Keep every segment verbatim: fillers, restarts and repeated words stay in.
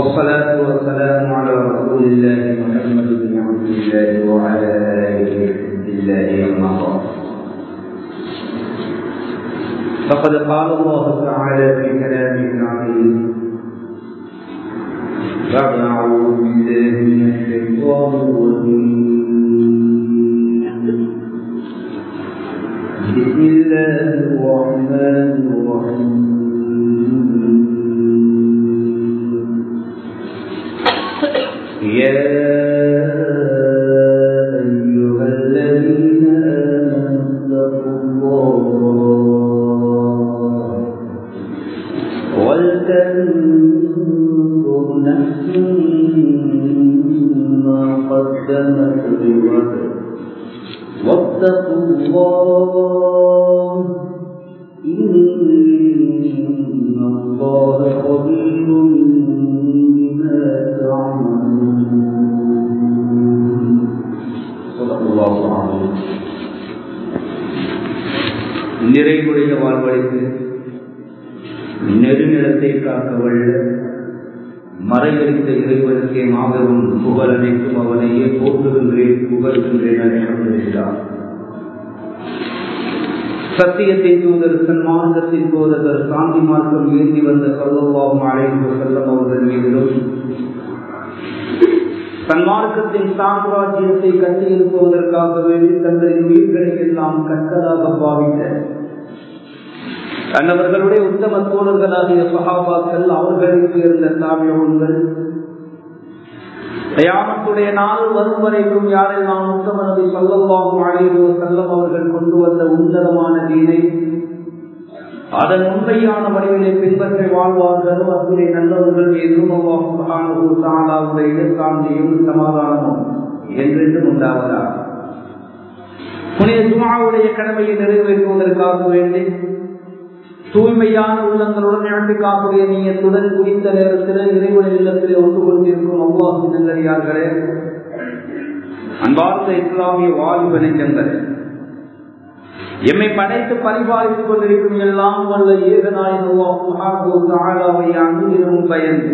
والصلاة والسلام على رسول الله محمد بن عبد الله وعلى آله حزب الله أما بعد. فقد قال الله تعالى في كلامه العظيم بعد أعوذ بالله من الشيطان الرجيم بسم الله الرحمن الرحيم يا أيها الذين آمنوا اتقوا الله ولتنظر نفس ما قدمت لغد واتقوا الله إن الله خبير بما تعملون. صدق الله العظيم. நிறைவுடைய வாழ்வழித்து நெடுநிலத்தை காக்க வல்ல மறையளித்த இறைவனுக்கே மாபெரும் புகழ் அனைத்தும் அவனையே போற்றுகின்றேன் புகழ்கின்றேன் அல்ஹம்துலில்லாஹ். சத்தியத்தின் தூதர் சன்மார்க்கத்தின் போதகர் சாந்தி மார்க்கம் ஏந்தி வந்த ஸல்லல்லாஹு அலைஹி வஸல்லம் அவர்கள் மீதிலும் சன்மார்க்கத்தின் சாம்ராஜ்யத்தை கட்டியிருப்பதற்காக வேண்டி தங்களின் உயிர்களை எல்லாம் கற்கதாக பாவித்த அன்னவர்களுடைய உத்தம தோழர்களாகிய சஹாபாக்கள், அவர்களுக்கு இருந்த தாபிஊன்கள், கியாமத்துடைய நாள் வரும் வரைக்கும் யாரெல்லாம் உத்தம நபி ஸல்லல்லாஹு அலைஹி வஸல்லம் அவர்கள் கொண்டு வந்த உன்னதமான தீனை அதன் உண்மையான வடிவிலே பின்பற்றி வாழ்வார்களோ அத்துடைய நல்லவர்கள் மீதும் அல்லாஹ் சுப்ஹானஹு வ தஆலாவுடைய சாந்தியும் சமாதானமும் என்றென்றும் உண்டாவதாக. புனித ஜும்ஆவுடைய கடமையை நிறைவேற்றுவதற்காக வேண்டி தூய்மையான உள்ளங்களுடன் இழந்துக்காக்கூடிய நீயத்துடன் குறித்த நேரத்தில் இறைவனின் இல்லத்தில் ஒன்று கொண்டிருக்கும் அல்லாஹ்வின் நல்லடியார்களே, அன்பார்ந்த இஸ்லாமிய வாலிப நெஞ்சங்களே, எம்மை படைத்து பரிபாலித்துக் கொண்டிருக்கும் எல்லாம் வல்ல ஏகநாயகன் அல்லாஹ் சுப்ஹானஹு வ தஆலாவை அஞ்சியும் பயந்து,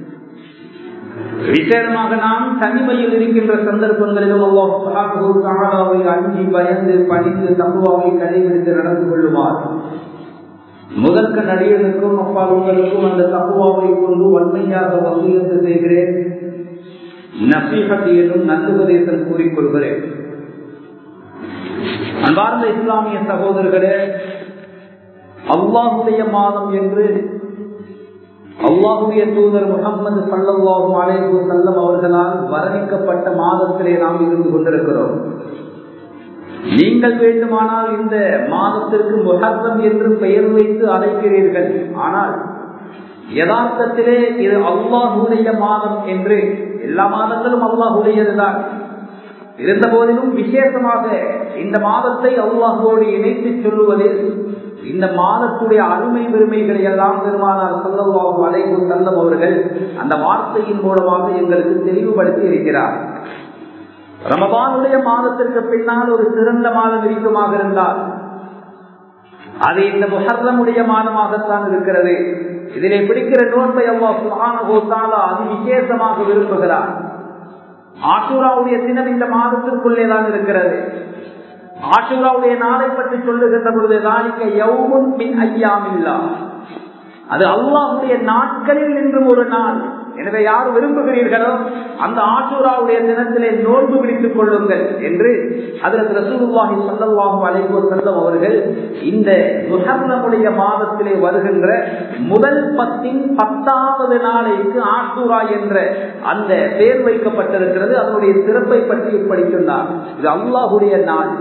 விசேடமாக நாம் தனிமையில் இருக்கின்ற சந்தர்ப்பங்களிலும் அல்லாஹ் சுப்ஹானஹு வ தஆலாவை அஞ்சி பயந்து பணிந்து தக்வாவை கடைபிடித்து நடந்து கொள்ளுமாறு முதற்க நடிகனுக்கும் அப்பால் உங்களுக்கும் அந்த தக்குவாவை கொண்டு வன்மையாக வசியத்து செய்கிறேன். நசீஹத் என்னும் நல்லுபதேசம் கூறிக்கொள்கிறேன். அன்பார்ந்த இஸ்லாமிய சகோதரர்களே, அல்லாஹுடைய மாதம் என்று அல்லாஹுடைய தூதர் முஹம்மது ஸல்லல்லாஹு அலைஹி வஸல்லம் அவர்களால் வர்ணிக்கப்பட்ட மாதத்திலே நாம் இருந்து கொண்டிருக்கிறோம். நீங்கள் வேண்டுமானால் இந்த மாதத்திற்கு முஹர்ரம் என்று பெயர் வைத்து அழைக்கிறீர்கள். ஆனால் யதார்த்தத்திலே இது அல்லாஹுடைய மாதம் என்று, எல்லா மாதங்களும் அல்லாஹுடையதுதான். இருந்த போதிலும் விசேஷமாக இந்த மாதத்தை அல்லாஹோடு இணைத்து சொல்லுவதில் இந்த மாதத்துடைய அருமை பெருமைகளை எல்லாம் பெருமானார் ஸல்லல்லாஹு அலைஹி வஸல்லம் அவர்கள் அந்த வார்த்தையின் மூலமாக எங்களுக்கு தெளிவுபடுத்தி இருக்கிறார். ரமதானுடைய மாதத்திற்கு பின்னால் ஒரு சிறந்த மாதம் இருக்குமாக இருந்தால் அது இந்த முஹர்ரமுடைய மாதமாகத்தான் இருக்கிறது. இதிலே பிடிக்கிற நோன்பை அல்லாஹ் சுப்ஹானஹு வ தஆலா அதி விசேஷமாக விரும்புகிறார். ஆஷூராவுடைய தினம் இந்த மாதத்திற்குள்ளேதான் இருக்கிறது. ஆஷூராவுடைய நாளை பற்றி சொல்லுகின்ற பொழுது தாலிக யௌமுன் மின் அய்யாமில்லாஹ், அது அல்லாஹ்வுடைய நாட்களில் நின்றும் ஒரு நாள். எனவே யார் விரும்புகிறீர்களோ அந்த ஆஷூராவுடைய தினத்திலே நோன்பு பிடித்துக் கொள்ளுங்கள் என்று ஹஜ்ரத் ரசூலுல்லாஹி ஸல்லல்லாஹு அலைஹி வஸல்லம் அவர்கள் இந்த முஹர்ரமுடைய மாதத்திலே வருகின்ற முதல் பத்தின் பத்தாவது நாளைக்கு ஆஷூரா என்ற அந்த பெயர் வைக்கப்பட்டிருக்கிறது. அதனுடைய சிறப்பை பற்றி படிக்கின்றார். இது அல்லாஹ்வுடைய நாள்.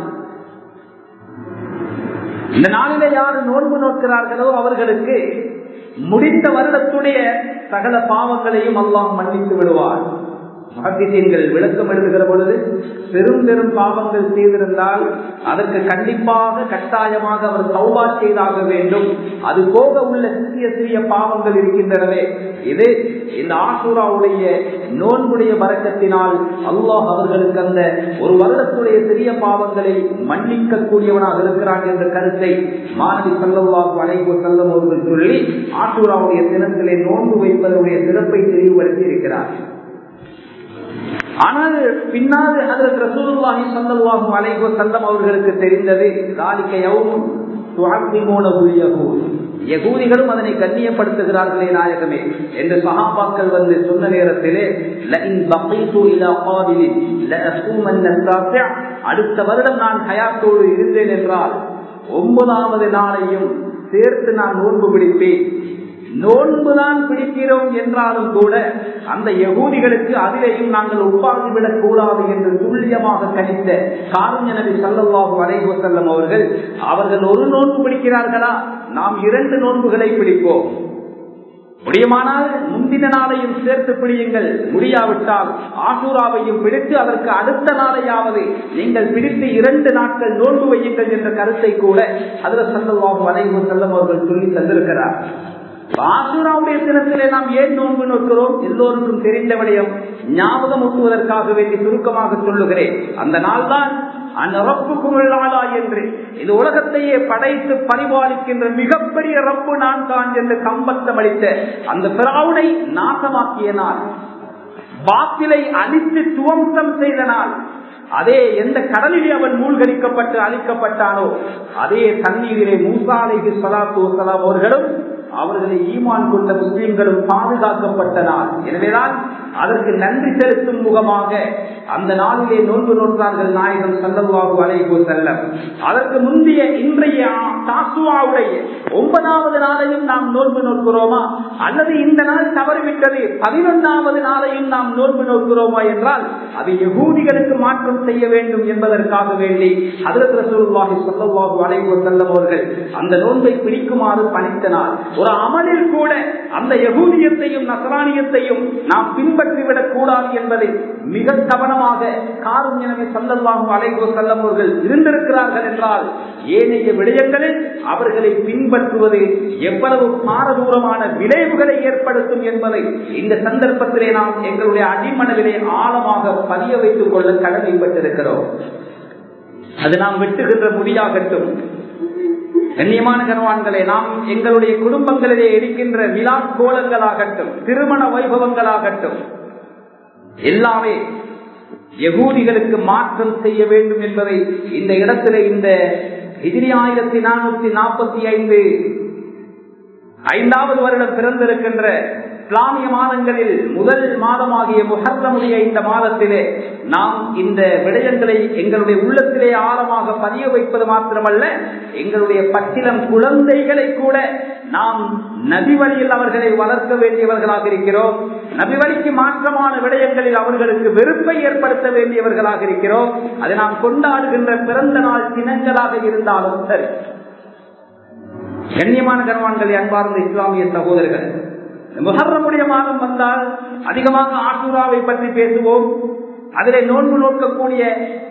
இந்த நாளிலே யார் நோன்பு நோக்கிறார்களோ அவர்களுக்கு முடிந்த வருடத்துடைய சகல பாவங்களையும் அல்லாஹ் மன்னித்து விடுவார். முஹத்திஸீன்கள் விளக்கம் எழுதுகிற பொழுது பெரும் பெரும் பாவங்கள் செய்திருந்தால் அதற்கு கண்டிப்பாக கட்டாயமாக அவர் தௌபா செய்தாக வேண்டும். அது போக உள்ள சிறிய சிறிய பாவங்கள் இருக்கின்றனவே, இது இந்த ஆஷூராவுடைய நோன்புடைய பரக்கத்தினால் அல்லாஹ் அவர்களுக்கு அந்த ஒரு வருடத்துடைய சிறிய பாவங்களை மன்னிக்க கூடியவனாக இருக்கிறான் என்ற கருத்தை மாணவி ஸல்லல்லாஹு அலைஹி வஸல்லம் அவர்கள் சொல்லி ஆஷூராவுடைய தினத்திலே நோன்பு வைப்பதனுடைய சிறப்பை தெளிவுபடுத்தி இருக்கிறார். ஆனால் பின்னால் ஹஜ்ரத் ரசூலுல்லாஹி ஸல்லல்லாஹு அலைஹி வஸல்லம் அவர்களுக்கு தெரிந்தது ذلك يوم تعظمونه اليهود, யகூதிகளும் அதனை கண்ணியப்படுத்துகிறார்களே நாயகமே என்று சஹாபாக்கள் வந்து சொன்ன நேரத்திலே லஇன் பகீது இலா காபிலின் லஅஸூமன் التاسع, அடுத்த வருடம் நான் ஹயாத்தோடு இருந்தேன் என்றால் ஒன்பதாவது நாளையும் சேர்த்து நான் நோன்பு பிடிப்பேன். நோன்புதான் பிடிக்கிறோம் என்றாலும் கூட அந்த யகூதிகளுக்கு அதிலேயும் நாங்கள் ஒப்பாகிவிடக் கூடாது என்று துல்லியமாக கணித்த காருண்ய நபி ஸல்லல்லாஹு அலைஹி வஸல்லம் அவர்கள் அவர்கள் ஒரு நோன்பு பிடிக்கிறார்களா, நாம் இரண்டு நோன்புகளை பிடிப்போம், முடியுமானால் முந்தின நாளையும் சேர்த்து பிடியுங்கள், முடியாவிட்டால் ஆஷூராவையும் பிடித்து அதற்கு அடுத்த நாளையாவது நீங்கள் பிடித்து இரண்டு நாட்கள் நோன்பு வையுங்கள் என்ற கருத்தை கூட ஹஜ்ரத் ஸல்லல்லாஹு அலைஹி வஸல்லம் அவர்கள் சொல்லி தந்திருக்கிறார். ஆஷூராவுடைய தினத்திலே நாம் ஏன் நோன்பு நோக்கிறோம்? எல்லோருக்கும் தெரிந்த விடயம், ஞாபகம் ஊட்டுவதற்காக வேண்டி சுருக்கமாக சொல்லுகிறேன். அந்த நாள் தான் அந்நரப்புக்குள்ளாளா என்று இந்த உலகத்தையே படைத்து பரிபாலிக்கின்ற மிகப்பெரிய ரப்பு நான் தான் என்று கம்பத்தம் அளித்த அந்த பிராவுனை நாசமாக்கிய நாள், பாத்திலை அழித்து துவம்சம் செய்த நாள், அதே எந்த கடலிலே அவன் மூழ்கடிக்கப்பட்டு அழிக்கப்பட்டானோ அதே தண்ணீரிலே மூசா அலைஹி ஸலாத்து வஸலாம் அவர்களும் அவர்களை ஈமான் கொண்ட முஸ்லிம்களும் பாதுகாக்கப்பட்ட நாள். எனவேதான் அதற்கு நன்றி செலுத்தும் முகமாக அந்த நாளிலே நோன்பு நோற்றார்கள் நாயகம் ஸல்லல்லாஹு அலைஹி வஸல்லம். அதற்கு முந்தைய இன்றைய தாசுவாவுடைய ஒன்பதாவது நாளையும் நாம் நோன்பு நோக்கிறோமா, அல்லது இந்த நாள் தவறிவிட்டது பதினொன்றாவது நாளையும் நாம் நோன்பு நோக்கிறோமா என்றால் அது யகூதிகளுக்கு மாற்றம் செய்ய வேண்டும் என்பதற்காக வேண்டி ஹஜ்ரத் ரசூலுல்லாஹி ஸல்லல்லாஹு அலைஹி வஸல்லம் அவர்கள் அந்த நோன்பை பிடிக்குமாறு பணித்த நாள். ஒரு அமலில் கூட அந்த யகூதியத்தையும் நஸ்ரானியத்தையும் நாம் பின்பற்றிவிடக் கூடாது என்பதை மிக கவனமாக காருண்ய நபி ஸல்லல்லாஹு அலைஹி வஸல்லம் அவர்கள் இருந்திருக்கிறார்கள் என்றால் ஏனைய விடயங்களில் அவர்களை பின்பற்றுவது எவ்வளவு பாரதூரமான விளைவுகளை ஏற்படுத்தும் என்பதை இந்த சந்தர்ப்பத்திலே நாம் எங்களுடைய அடிமனதிலே ஆழமாக பதிய வைத்துக் கொள்ள கடமைப்பட்டிருக்கிறோம். அது நாம் வெட்டுகின்ற முடியாகட்டும். கண்ணியமான கனவான்களே, நாம் எங்களுடைய குடும்பங்களிலே இருக்கின்ற விழா கோலங்களாகட்டும், திருமண வைபவங்களாகட்டும், எல்லாமே யகூதிகளுக்கு மாற்றம் செய்ய வேண்டும் என்பதை இந்த இடத்திலே இந்த ஹிஜ்ரி ஆயிரத்தி நானூத்தி நாற்பத்தி ஐந்து ஐந்தாவது வருடம் பிறந்திருக்கின்ற இஸ்லாமிய மாதங்களில் முதல் மாதமாகிய முஹர்ரமுடைய இந்த மாதத்திலே நாம் இந்த விடயங்களை எங்களுடைய உள்ளத்திலே ஆழமாக பதிய வைப்பது மாத்திரமல்ல, எங்களுடைய பச்சிலம் குழந்தைகளை கூட நாம் நபி வழியில் அவர்களை வளர்க்க வேண்டியவர்களாக இருக்கிறோம். நபி வழிக்கு மாற்றமான விடயங்களில் அவர்களுக்கு வெறுப்பை ஏற்படுத்த வேண்டியவர்களாக இருக்கிறோம். அதை நாம் கொண்டாடுகின்ற பிறந்த நாள் தினங்களாக இருந்தாலும் சரி. கண்ணியமான கனவான்களை, அன்பார்ந்த இஸ்லாமிய சகோதரர்கள், முஹர்ரமுடைய மாதம் வந்தால் அதிகமாக ஆஷூராவை பற்றி பேசுவோம். அதிலே நோன்பு நோக்கக்கூடிய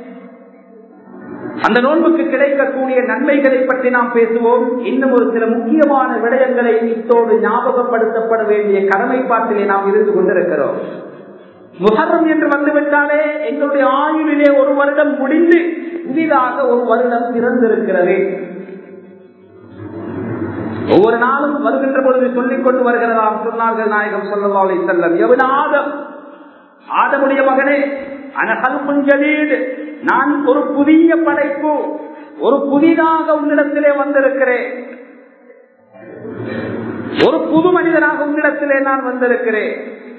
அந்த நோன்புக்கு கிடைக்கக்கூடிய நன்மைகளை பற்றி நாம் பேசுவோம். இன்னும் ஒரு சில முக்கியமான விடயங்களை இத்தோடு ஞாபகப்படுத்தப்பட வேண்டிய கடமைப்பாட்டிலே நாம் இருந்து கொண்டிருக்கிறோம். முஹர்ரம் என்று வந்துவிட்டாலே எங்களுடைய ஆயுளிலே ஒரு வருடம் முடிந்து புதிதாக ஒரு வருடம் பிறந்திருக்கிறது. ஒவ்வொரு நாளும் வருகின்ற பொழுது சொல்லிக் கொண்டு வருகிறதாம். சொன்னார்கள் நாயகம் ஸல்லல்லாஹு அலைஹி வஸல்லம், எவன் ஆதம், ஆதமுடைய மகனே, அன கல்புன் ஜதீத், நான் ஒரு புதிய படைப்பு, ஒரு புதிதாக உன்னிடத்திலே வந்திருக்கிறேன், ஒரு புது மனிதனாக உன்னிடத்திலே நான் வந்திருக்கிறேன்.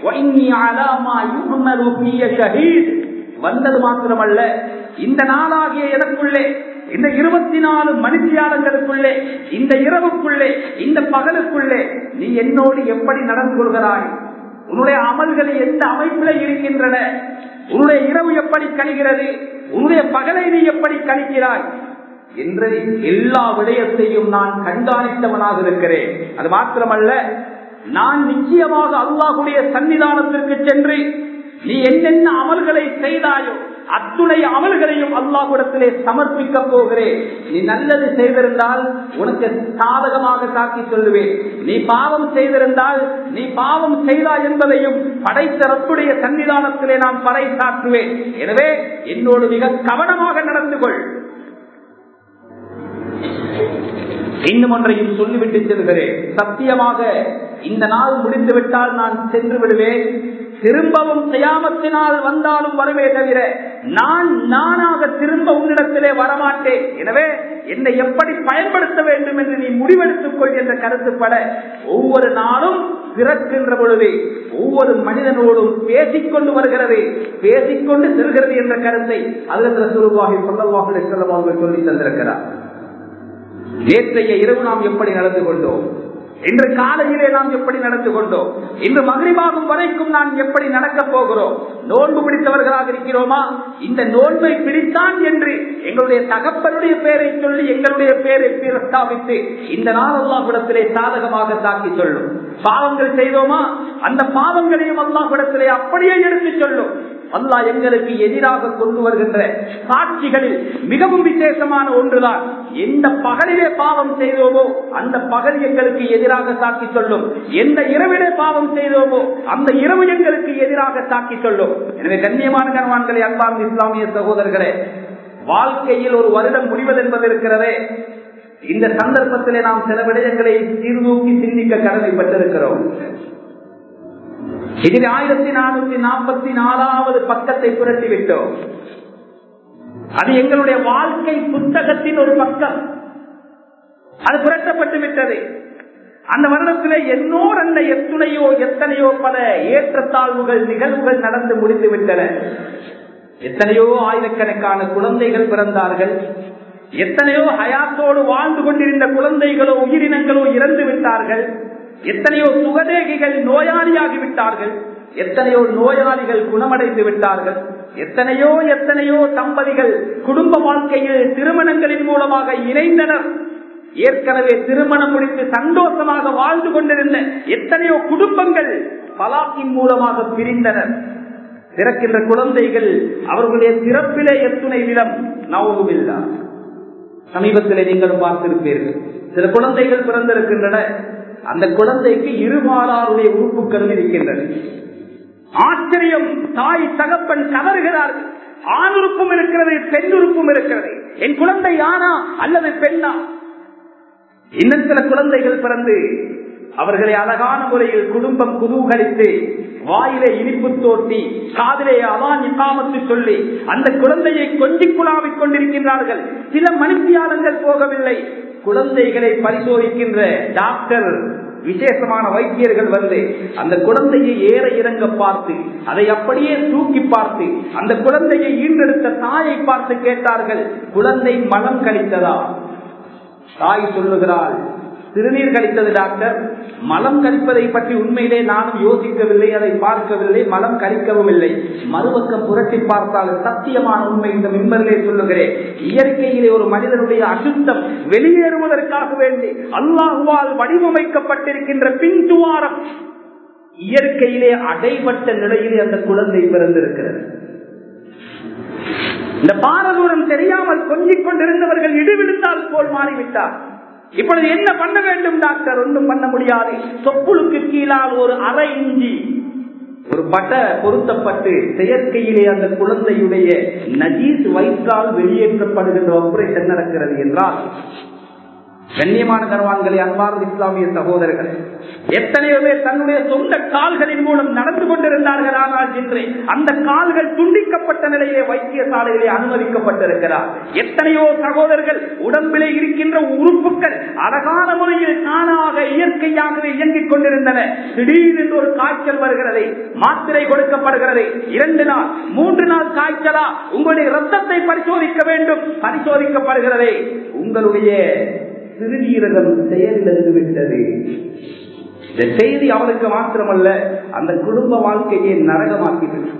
வந்தது மாத்திரமல்ல, இந்த நாளாகிய எனக்குள்ளே, இந்த இருபத்தி நாலு மணித்தியாலங்களுக்குள்ளே, இந்த இரவுக்குள்ளே, இந்த பகலுக்குள்ளே நீ என்னோடு எப்படி நடந்து கொள்கிறாய், உன்னுடைய அமல்களை எந்த அமைப்பில இருக்கின்றன, உன்னுடைய இரவு எப்படி கழிகிறது, உன்னுடைய பகலை நீ எப்படி கழிக்கிறாய் என்று எல்லா விடயத்தையும் நான் கண்காணித்தவனாக இருக்கிறேன். அது மாத்திரமல்ல, நான் நிச்சயமாக அல்லாஹ்வுடைய சன்னிதானத்திற்கு சென்று நீ என்னென்ன அமல்களை செய்தாயோ அத்துணை அமல்களையும் அல்லாஹ்விடத்திலே சமர்ப்பிக்க போகிறேன். நீ நல்லது செய்திருந்தால் உனக்கு சாதகமாக காட்டி சொல்லுவேன். நீ பாவம் செய்திருந்தால் நீ பாவம் செய்தாய் என்பதையும் படைத்த ரப்புடைய சன்னிதானத்திலே நான் பறைசாற்றுவேன். எனவே என்னோடு மிக கவனமாக நடந்து கொள். இன்னும் ஒன்றையும் சொல்லிவிட்டு செல்கிறேன். சத்தியமாக இந்த நாள் முடிந்துவிட்டால் நான் சென்று விடுவேன். திரும்பவும் கியாமத்தினால் வந்தாலும் வருவே தவிர நான் நானாக திரும்ப உன்னிடத்திலே வரமாட்டேன். எனவே என்னை எப்படி பயன்படுத்த வேண்டும் என்று நீ முடிவெடுத்துக் கொள் என்ற கருத்துப்பட ஒவ்வொரு நாளும் பிறக்கின்ற பொழுது ஒவ்வொரு மனிதனோடும் பேசிக்கொண்டு வருகிறது, பேசிக்கொண்டு செல்கிறது என்ற கருத்தை ஹஜ்ரத் ரசூலுல்லாஹி ஸல்லல்லாஹு அலைஹி வஸல்லம் அவர்கள் சொல்லி தந்திருக்கிறார். நேற்றைய இரவு நாம் எப்படி நடந்து கொண்டோம், இன்று காலையிலே நாம் எப்படி நடந்து கொண்டோம், இன்று மக்ரிபாகும் வரைக்கும் நான் எப்படி நடக்கப் போகிறோம், நோன்பு பிடித்தவர்களாக இருக்கிறோமா, இந்த நோன்பை பிடித்தான் என்று எங்களுடைய தகப்பனுடைய பெயரை சொல்லி எங்களுடைய பெயரை பிரஸ்தாபித்து இந்த நாள் அல்லாஹ்விடத்திலே சாதகமாக தாக்கி சொல்லும். பாவங்கள் செய்தோமா, அந்த பாவங்களையும் அல்லாஹ்விடத்திலே அப்படியே எடுத்து சொல்லும். அல்லாஹ் எங்களுக்கு எதிராக கொண்டு வருகின்ற சாட்சிகளில் மிகவும் விசேஷமான ஒன்றுதான், எந்த பகலிலே பாவம் செய்தோமோ அந்த பகல் எங்களுக்கு எதிராக சாட்சி சொல்லும், எந்த இரவிலே பாவம் செய்தோமோ அந்த இரவு எங்களுக்கு எதிராக சாட்சி சொல்லும். எனவே கண்ணியமான கணவான்களே, அன்பார்ந்த இஸ்லாமிய சகோதரர்களே, வாழ்க்கையில் ஒரு வருடம் முடிவது என்பது இருக்கிறதே, இந்த சந்தர்ப்பத்திலே நாம் சில விடயங்களை சீர்தூக்கி சிந்திக்க கடமைப்பட்டிருக்கிறோம். இதில் ஆயிரத்தி நானூத்தி நாற்பத்தி நாலாவது பக்கத்தை புரட்டிவிட்டோம். அது எங்களுடைய வாழ்க்கை புத்தகத்தின் ஒரு பக்கம், அது புரட்டப்பட்டு விட்டது. அந்த வருடத்திலே என்னோர் அந்த எத்துணையோ எத்தனையோ பல ஏற்றத்தாழ்வுகள் நிகழ்வுகள் நடந்து முடிந்து விட்டன. எத்தனையோ ஆயிரக்கணக்கான குழந்தைகள் பிறந்தார்கள், எத்தனையோ ஹயாத்தோடு வாழ்ந்து கொண்டிருந்த குழந்தைகளோ உயிரினங்களோ இறந்து விட்டார்கள், எத்தனையோ சுகதேகிகள் நோயாளியாகிவிட்டார்கள், எத்தனையோ நோயாளிகள் குணமடைந்து விட்டார்கள், எத்தனையோ எத்தனையோ தம்பதிகள் குடும்ப வாழ்க்கையில் திருமணங்களின் மூலமாக இணைந்தனர். ஏற்கனவே திருமணம் முடித்து சந்தோஷமாக வாழ்ந்து கொண்டிருந்த எத்தனையோ குடும்பங்கள் பலாக்கின் மூலமாக பிரிந்தனர். பிறக்கின்ற குழந்தைகள் அவர்களுடைய பிறப்பிலே எத்துணை விதம் நவுமில்லா. சமீபத்திலே நீங்கள் பார்த்திருப்பீர்கள், சில குழந்தைகள் பிறந்திருக்கின்றன, அந்த குழந்தைக்கு இருபாலாருடைய உறுப்புகள் இருக்கின்றன. ஆச்சரியம், தாய் தகப்பன் கதறுகிறார்கள். ஆண் உறுப்பும் இருக்கிறது, பெண் உறுப்பும் இருக்கிறது. என் குழந்தை ஆனா அல்லது பெண்ணா? இன்னும் சில குழந்தைகள் பிறந்து அவர்களை அழகான முறையில் குடும்பம் குதூகலித்து வாயிலே இனிப்பு தோட்டி காதிலே அதான் இக்காமத்து சொல்லி அந்த குழந்தையை கொஞ்சி குழாவிக் கொண்டிருக்கின்றார்கள். சில மணித்தியாலங்கள் போகவில்லை, குழந்தைகளை பரிசோதிக்கின்ற டாக்டர் விசேஷமான வைத்தியர்கள் வந்து அந்த குழந்தையை ஏற இறங்க பார்த்து அதை அப்படியே தூக்கி பார்த்து அந்த குழந்தையை ஈன்றெடுத்த தாயை பார்த்து கேட்டார்கள், குழந்தை மலம் கழித்ததா? தாய் சொல்லுகிறாள், சிறுநீர் கழித்தது டாக்டர். மலம் கழிப்பதை பற்றி உண்மையிலே நானும் யோசிக்கவில்லை, அதை பார்க்கவில்லை, மலம் கழிக்கவும் இல்லை. மறுபக்கம் புரட்டி பார்த்தால் சத்தியமான உண்மை இந்த மிம்பரிலே சொல்லுகிறேன். இயற்கையிலே ஒரு மனிதனுடைய அசுத்தம் வெளியேறுவதற்காக வேண்டி அல்லாஹ்வால் வடிவமைக்கப்பட்டிருக்கின்ற பின் துவாரம் இயற்கையிலே அடைபட்ட நிலையிலே அந்த குழந்தை பிறந்திருக்கிறது. இந்த பாரதூரம் தெரியாமல் கொஞ்சிக் கொண்டிருந்தவர்கள் இடிவிழுந்தால் போல் மாறிவிட்டார். இப்பொழுது என்ன பண்ண வேண்டும் டாக்டர்? ஒன்றும் பண்ண முடியாது. தொப்புளுக்கு கீழால் ஒரு அரை இஞ்சி ஒரு பட்ட பொருத்தப்பட்டு செயற்கையிலே அந்த குழந்தையுடைய நஜீஸ் வயிற்றால் வெளியேற்றப்படுகின்ற ஆபரேஷன் நடக்கிறது என்றால், கண்ணியமான கர்வான்களே, அன்பார்ந்த இஸ்லாமிய சகோதரர்களே, எத்தனையோ பேர் தன்னுடைய சொந்த கால்களின் மூலம் நடந்து கொண்டிருந்தார்கள். ஆனால் இன்று அந்த கால்கள் துண்டிக்கப்பட்ட நிலையிலே வைத்தியசாலையிலே அனுமதிக்கப்பட்டிருக்கிறார். எத்தனையோ சகோதரர்கள் உடம்பிலே இருக்கின்ற உறுப்புகள் அழகான முறையில் தானாக இயற்கையாகவே இயங்கிக் கொண்டிருந்தன. திடீரென்று ஒரு காய்ச்சல் வருகிறது, மாத்திரை கொடுக்கப்படுகிறது. இரண்டு நாள் மூன்று நாள் காய்ச்சலா, உங்களுடைய ரத்தத்தை பரிசோதிக்க வேண்டும். பரிசோதிக்கப்படுகிறது, உங்களுடைய சிறுநீரகம் செயலிழந்து விட்டது. இந்த செய்தி அவருக்கு மாத்திரமல்ல, அந்த குடும்ப வாழ்க்கையை நரகமாக்கிவிட்டது.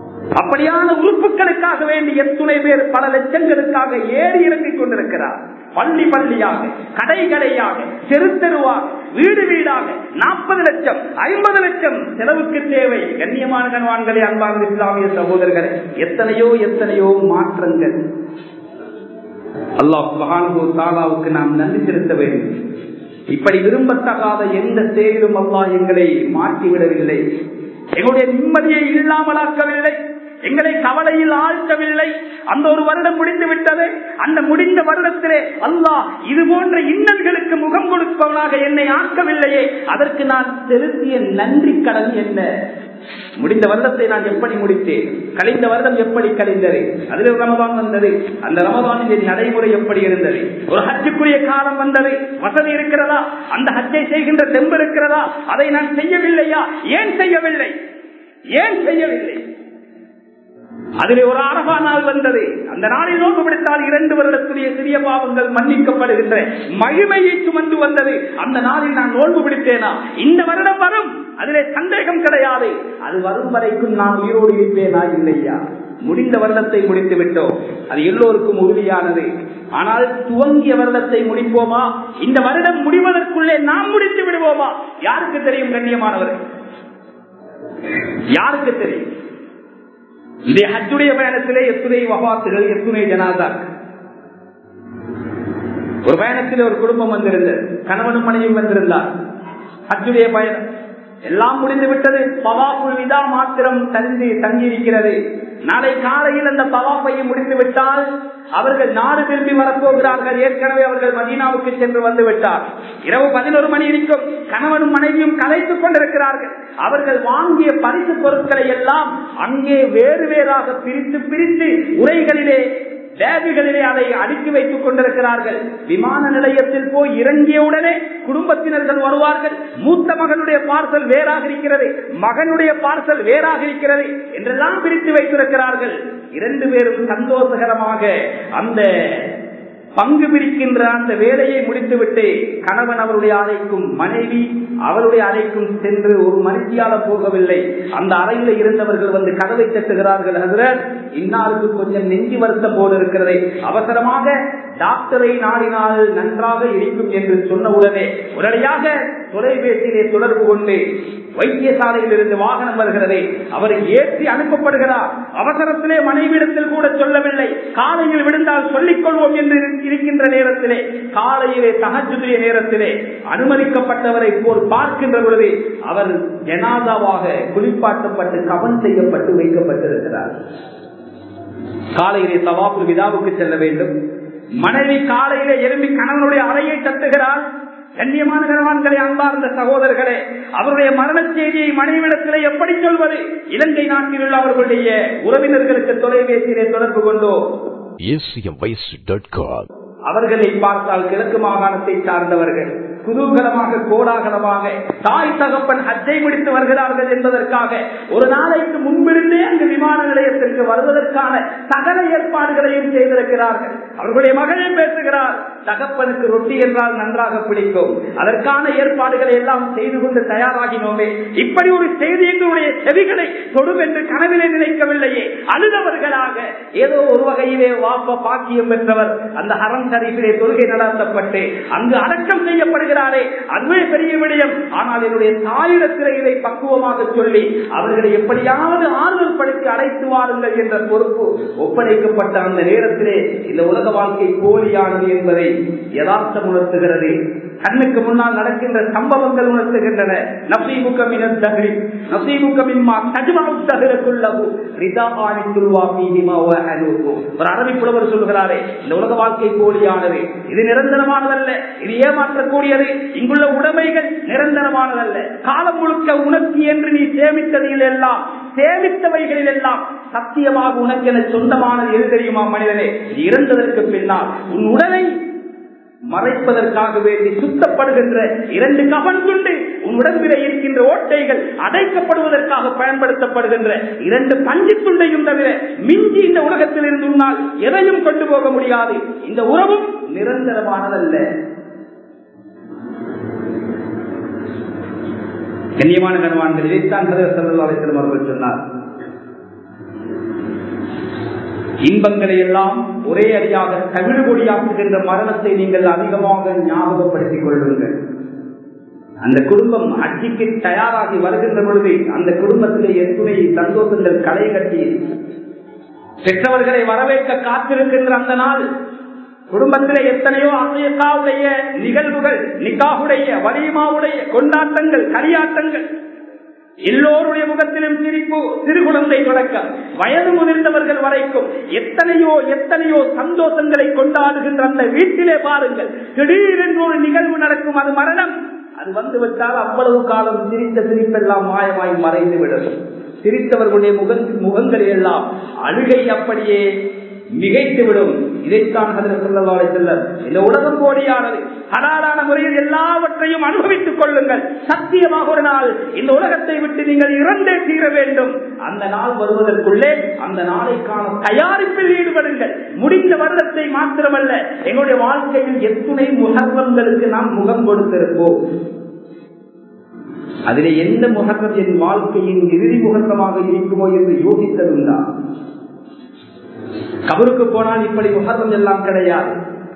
அப்படியான உறுப்புகளுக்காக வேண்டி எத்துணை பேர் பல லட்சங்களுக்காக ஏறி இறங்கிக் கொண்டிருக்கிறார். பள்ளி பள்ளியாக, கடை கடையாக, தெரு தெருவாக, வீடு வீடாக நாற்பது லட்சம் ஐம்பது லட்சம் செலவுக்கு தேவை. கண்ணியமான கணவான்களே, அன்பார்ந்த இஸ்லாமிய சகோதரர்களே, எத்தனையோ எத்தனையோ மாற்றங்கள். அல்லாஹ் சுப்ஹானஹு வ தஆலாவுக்கு நாம் நன்றி செலுத்த வேண்டும். இப்படி விரும்பத்தகாத எந்த செயலும் அல்லாஹ் எங்களை மாற்றிவிடவில்லை, எங்களுடைய நிம்மதியை இல்லாமலாக்கவில்லை, எங்களை கவலையில் ஆழ்த்தவில்லை. அந்த ஒரு வருடம் முடிந்து விட்டது. அந்த முடிந்த வருடத்திலே அல்லாஹ் இது போன்ற இன்னல்களுக்கு முகம் கொடுப்பவனாக என்னை ஆக்கவில்லையே, அதற்கு நான் செலுத்திய நன்றி கடன் என்ன? முடிந்த வருடத்தை நான் எப்படி முடித்தேன்? கழிந்த வருடம் எப்படி கழிந்தது? அதில் ரமதான் வந்தது. அந்த ரமதானின் நடைமுறை எப்படி இருந்தது? ஒரு ஹஜ்ஜுக்குரிய காலம் வந்தது. வசதி இருக்கிறதா? அந்த ஹஜ்ஜை செய்கின்ற தெம்பு இருக்கிறதா? அதை நான் செய்யவில்லையா? ஏன் செய்யவில்லை? ஏன் செய்யவில்லை? அதிலே ஒரு அரபா நாள் வந்தது. அந்த நாளில் நோன்பு பிடித்தால் இரண்டு வருடத்துடைய சிறிய பாவங்கள் மன்னிக்கப்படுகின்ற மகிமையை சுமந்து வந்தது. அந்த நாளில் நான் நோன்பு பிடித்தேனா? இந்த வருடம் வரும், அதிலே சந்தேகம் கிடையாது. அது வரும் வரைக்கும் நான் உயிரோடு இருப்பேனா இல்லையா? முடிந்த வருடத்தை முடித்து விட்டோம், அது எல்லோருக்கும் உறுதியானது. ஆனால் துவங்கிய வருடத்தை முடிப்போமா? இந்த வருடம் முடிவதற்குள்ளே நாம் முடித்து விடுவோமா? யாருக்கு தெரியும் கண்ணியமானவர்கள்? யாருக்கு தெரியும்? இந்த ஹஜ்ஜுடைய பயணத்திலே எத்துணை வஃபாத்துகள், எத்துணை ஜனாசாக்கள். ஒரு பயணத்தில் ஒரு குடும்பம் வந்திருந்தது, கணவனும் மனைவியும் வந்திருந்தார். ஹஜ்ஜுடைய பயணம் எல்லாம் முடிந்து விட்டது. தவாஃபுல் விதா மாத்திரம் தங்கி தங்கியிருக்கிறது. நாளை காலையில் அந்த தவாஃபையை முடித்து விட்டால் அவர்கள் நாடு திரும்பி வரப்போகிறார்கள். ஏற்கனவே அவர்கள் மதீனாவுக்கு சென்று வந்து விட்டார். இரவு பதினோரு மணி இருக்கும். கணவனும் மனைவியும் கலைத்துக் கொண்டிருக்கிறார்கள். அவர்கள் வாங்கிய பரிசு பொருட்களை எல்லாம் அங்கே வேறு வேறாக பிரித்து பிரித்து உரைகளிலே, பேகுகளிலே அதை அடுக்கி வைத்துக் கொண்டிருக்கிறார்கள். விமான நிலையத்தில் போய் இறங்கியவுடனே குடும்பத்தினர்கள் வருவார்கள். மூத்த மகனுடைய பார்சல் வேறாக இருக்கிறது, மகனுடைய பார்சல் வேறாக இருக்கிறது என்றெல்லாம் பிரித்து வைத்திருக்கிறார்கள். இரண்டு பேரும் சந்தோஷகரமாக அந்த பங்கு பிரிக்கின்ற அந்த வேலையை முடித்துவிட்டு கணவன் அவருடைய அறைக்கும் மனைவி அவருடைய அறைக்கும் சென்று ஒரு மணித்தியால போகவில்லை. அந்த அறையில் இருந்தவர்கள் வந்து கதவை தட்டுகிறார்கள். ஹஜ்ரத், இன்னாருக்கு கொஞ்சம் நெஞ்சு வருத்தம் போல இருக்கிறது, அவசரமாக டாக்டரை நாடினால் நன்றாக இருக்கும் என்று சொன்ன உடனே உடனடியாக தொலைபேசியிலே தொடர்பு கொண்டு வைத்தியசாலையில் இருந்து வாகனம் வருகிறது, அவரை ஏற்றி அனுப்பப்படுகிறார். அவசரத்திலே மனைவிடத்தில் கூட சொல்லவில்லை, காலையில் விழுந்தால் சொல்லிக் கொள்வோம் என்று இருக்கின்ற நேரத்திலே, காலையிலே தஹஜ்ஜுடைய நேரத்திலே அனுமதிக்கப்பட்டவரை போல் பார்க்கின்ற பொழுது அவர் ஜனாதாவாக குளிப்பாட்டப்பட்டு கவன் செய்யப்பட்டு வைக்கப்பட்டிருக்கிறார். காலையிலே தவாஃபுல் விதாவுக்கு செல்ல வேண்டும். மனைவி காலையிலே எழும்பி கணவனுடைய அறையை தட்டுகிறார். கண்ணியமான கணவான்களே, அன்பார்ந்த சகோதரர்களே, அவருடைய மரண செய்தியை மனைவிடத்திலே எப்படி சொல்வது? இலங்கை நாட்டில் உள்ள அவர்களுடைய உறவினர்களுக்கு தொலைபேசியிலே தொடர்பு கொண்டோ அவர்களை பார்த்தால் கிழக்கு மாகாணத்தை சார்ந்தவர்கள் குதூகலமாக கோலாகலமாக தாய் தகப்பன் ஹஜ்ஜை முடித்து வருகிறார்கள் என்பதற்காக ஒரு நாளைக்கு முன்பிருந்தே அங்கு விமான நிலையத்திற்கு வருவதற்கான சகல ஏற்பாடுகளையும் செய்திருக்கிறார்கள். அவர்களுடைய மகளே பேசுகிறார், தகப்பனுக்கு ரொட்டி என்றால் நன்றாக பிடிக்கும், அதற்கான ஏற்பாடுகளை எல்லாம் செய்து கொண்டு தயாராகினோமே. இப்படி ஒரு செய்தி எங்களுடைய செவிகளை தொடும் என்று கனவிலே நினைக்கவில்லையே. அழுதவர்களாக ஏதோ ஒரு வகையிலே வாப்ப பாக்கியம் பெற்றவர் அந்த ஹரம் ஷரீஃபிலே தொழுகை நடத்தப்பட்டு அங்கு அடக்கம் செய்யப்படுகிறார். அதுவே பெரிய விடயம். ஆனால் என்னுடைய தாயிடத்திலே இதை பக்குவமாக சொல்லி அவர்களை எப்படியாவது ஆறுதல் படுத்தி அழைத்து வாருங்கள் என்ற பொறுப்பு ஒப்படைக்கப்பட்ட அந்த நேரத்திலே இந்த உலக வாழ்க்கை போலியானது என்பதை யதார்த்தம் உணர்த்துகிறது. கண்ணுக்கு முன்னால் நடக்கின்ற சம்பவங்கள் உணர்த்துகின்றன. ஒரு அரபி புலவர் சொல்கிறாரே, இந்த உலக வாழ்க்கை போலியானது, இது நிரந்தரமானதல்ல, இது ஏமாற்றக்கூடியது. இங்குள்ள உடைமைகள் நிரந்தரமானதல்ல. காலம் முழுக்க உனக்கு என்று நீ சேமித்ததில் எல்லாம் சேமித்தவைகளில் எல்லாம் சத்தியமாக உனக்கு என சொந்தமானது எது தெரியுமா மனிதனே? இறந்ததற்கு பின்னால் உன் உடலை மறைப்பதற்காக வேண்டி சுத்தப்படுகின்ற இரண்டு கவன் துண்டு, உன் உடம்பிலே இருக்கின்ற ஓட்டைகள் அடைக்கப்படுவதற்காக பயன்படுத்தப்படுகின்ற இரண்டு பஞ்சு துண்டையும் தவிர மிஞ்சி இந்த உலகத்தில் இருந்து உன்னால் எதையும் கொண்டு போக முடியாது. இந்த உறவும் நிரந்தரமானதல்ல. கண்ணியமான கணவான்கள், இதைத்தான் ஸல்லல்லாஹு அலைஹி வஸல்லம் அவர்கள் சொன்னார். இன்பங்களை எல்லாம் ஒரே அடியாக தவிடுபொடியாக்குகின்ற மரணத்தை நீங்கள் அதிகமாக ஞாபகப்படுத்திக் கொள்ளுங்கள். அந்த குடும்பம் அச்சிக்கு தயாராகி வருகின்ற பொழுது அந்த குடும்பத்திலே எத்துணை சந்தோஷங்கள் களை கட்டி பெற்றவர்களை வரவேற்க காத்திருக்கின்ற அந்த நாள், குடும்பத்திலே எத்தனையோ அசையக்காவுடைய நிகழ்வுகள், நிக்காவுடைய வலிமாவுடைய கொண்டாட்டங்கள், கரியாட்டங்கள், எல்லோருடைய முகத்திலும் சிரிப்பு, சிறு குழந்தை தொடக்கம் வயது முதிர்ந்தவர்கள் வரைக்கும் எத்தனையோ எத்தனையோ சந்தோஷங்களை கொண்டாடுகின்ற அந்த வீட்டிலே பாருங்கள், திடீரென்று ஒரு நிகழ்வு நடக்கும், அது மரணம். அது வந்துவிட்டால் அவ்வளவு காலம் சிரித்த சிரிப்பெல்லாம் மாயமாய் மறைந்துவிடும். சிரித்தவர்களுடைய முக முகங்களை எல்லாம் அழுகை அப்படியே மிகைத்துவிடும். இதைத்தான் ஹஜ்ரத் ஸல்லல்லாஹு அலைஹி வஸல்லம், இந்த உலகம் போடியானது, ஹலாலான முறையில் எல்லாவற்றையும் அனுபவித்துக் கொள்ளுங்கள். சத்தியமாக ஒரு நாள் இந்த உலகத்தை விட்டு நீங்கள் இறந்தே தீர வேண்டும். அந்த நாள் வருவதற்குள்ளே அந்த நாளைக்கான தயாரிப்பில் ஈடுபடுங்கள். முடிந்த வருடத்தை மாத்திரமல்ல, எங்களுடைய வாழ்க்கையில் எத்துணை முஹர்ரம்களுக்கு நாம் முகம் கொடுத்திருப்போம். அதிலே எந்த முஹர்ரம் என் வாழ்க்கையின் இறுதி முகூர்த்தமாக இருக்குமோ என்று யோசித்ததுண்டா? கபருக்கு போனால் இப்படி முஹர்ரம் எல்லாம் கிடையாது.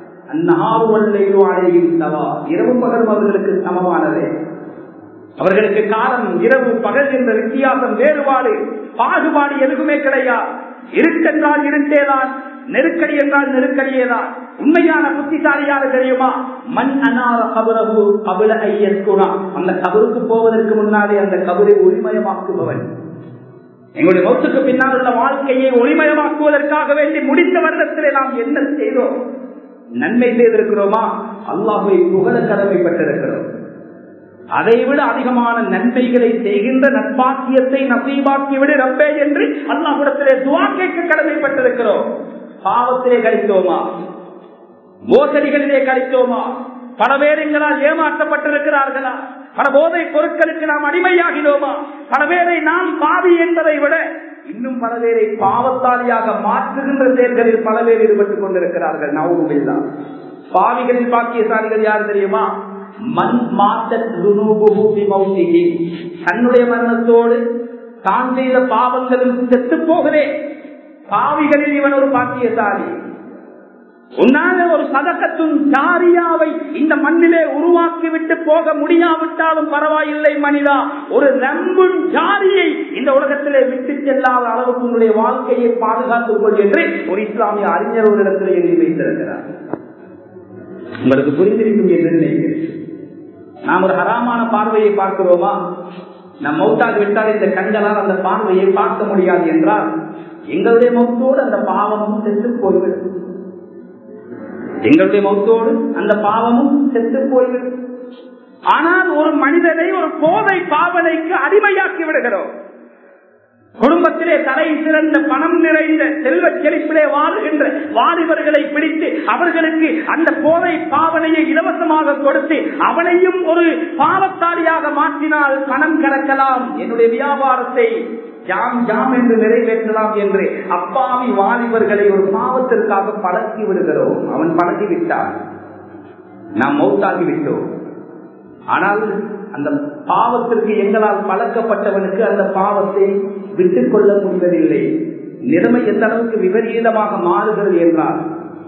இரவு பகலும் அவர்களுக்கு சமமானதே. அவர்களுக்கு காலம் இரவு பகல் என்ற வித்தியாசம், வேறுபாடு, பாகுபாடு எதுவுமே கிடையாது. இருட்டென்றால் இருட்டேதான், நெருக்கடி என்றால் நெருக்கடியேதான். உண்மையான புத்திசாலியாக தெரியுமா? மண் அனார கபரகு கபல ஐயஸ்குணா, அந்த கபருக்கு போவதற்கு முன்னாலே அந்த கபரை ஒளிமயமாக்குபவன். எங்களுடைய மௌத்துக்கு பின்னால் உள்ள வாழ்க்கையை ஒளிமயமாக்குவதற்காக வேண்டி முடிந்த வருடத்திலே நாம் என்ன செய்தோம்? நன்மை செய்திருக்கிறோமா? அல்லாஹ்வை புகழ கடமைப்பட்டிருக்கிறோம். அதைவிட அதிகமான நன்மைகளை செய்கின்ற நற்பாக்கியத்தை நசீபாக்கிவிடு ரப்பே என்று அல்லாஹ்விடத்திலே துஆ கேட்க கடமைப்பட்டிருக்கிறோம். பாவத்திலே கழித்தோமா? மோசடிகளிலே கழித்தோமா? பல பேர் எங்களால் ஏமாற்றப்பட்டிருக்கிறார்களா? பல போதை பொருட்களுக்கு நாம் அடிமையாகினோமா? பல பேரை நாம் பாவி என்பதை விட இன்னும் பல பேரை பாவத்தாலியாக மாற்றுகின்ற செயல்களில் பல பேர் ஈடுபட்டுக் கொண்டிருக்கிறார்கள். நவுபில்லா. பாவிகளின் பாக்கியசாலிகள் யார் தெரியுமா? மண் மாத்தத் துனூபுஹு பிமௌத்திஹி, தன்னுடைய மரணத்தோடு தான் செய்த பாவங்களும் செத்து போகிறே. பாவிகளில் இவன் ஒரு பாக்கியசாலி. உன்னால ஒரு சதகத்தும் ஜாரியாவை இந்த மண்ணிலே உருவாக்கிவிட்டு போக முடியாவிட்டாலும் பரவாயில்லை மனிதா, ஒரு ரம்புன் ஜாரியை இந்த உலகத்திலே விட்டு செல்லாத அளவுக்கு உங்களுடைய வாழ்க்கையை பாதுகாத்துக் கொள் என்று ஒரு இஸ்லாமிய அறிஞர் ஒரு இடத்திலே எழுதி வைத்திருக்கிறார். உங்களுக்கு புரிந்திருக்கும் என்று நினைக்கிறேன். நாம் ஒரு ஹராமான பார்வையை பார்க்கிறோமா? நம் மௌத்தாக விட்டால் இந்த கண்களால் அந்த பார்வையை பார்க்க முடியாது என்றால் எங்களுடைய மௌத்தோடு அந்த பாவமும் செத்து போய்விடும். எங்களுடைய மௌத்தோடு அந்த பாவமும் செத்து போய்விடும். ஆனால் ஒரு மனிதனை ஒரு போதை பாவனைக்கு அடிமையாக்கி விடுகிறோம். குடும்பத்திலே தலை சிறந்த பணம் நிறைந்த செல்வ செழிப்பிலே வாழுகின்ற வாலிபர்களை பிடித்து அவர்களுக்கு அந்த போதை பாவனையை இலவசமாக கொடுத்து அவனையும் ஒரு பாவத்தாளியாக மாற்றினால் பணம் கறக்கலாம், என்னுடைய வியாபாரத்தை ஜாம் ஜாம் என்று நிறைவேற்றலாம் என்று அப்பாவி வாலிபர்களை ஒரு பாவத்திற்காக பழக்கி விடுகிறோம். அவன் பழக்கி விட்டான், நாம் மௌத்தாகி விட்டோம். ஆனால் அந்த பாவத்திற்கு எங்களால் பழக்கப்பட்டவனுக்கு அந்த பாவத்தை விட்டுக் கொள்ள முடிவதில்லை. நிலைமை எந்த அளவுக்கு விபரீதமாக மாறுகிறது என்றால்,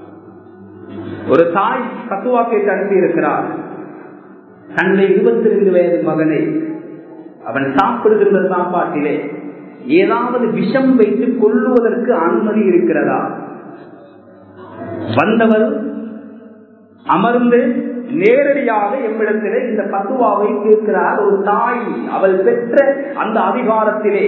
ஒரு தாய் கத்துவா கேட்டு அனுப்பியிருக்கிறார். தன்னுடைய இருபத்தி ரெண்டு வயது மகனை அவன் சாப்பிடுகின்ற சாப்பாட்டிலே ஏதாவது விஷம் வைத்து கொள்ளுவதற்கு அனுமதி இருக்கிறதா? வந்தவர் அமர்ந்து நேரடியாக எம்மிடத்திலே இந்த பத்துவாவை கேட்கிறார். ஒரு தாய் அவள் பெற்ற அந்த அதிகாரத்திலே,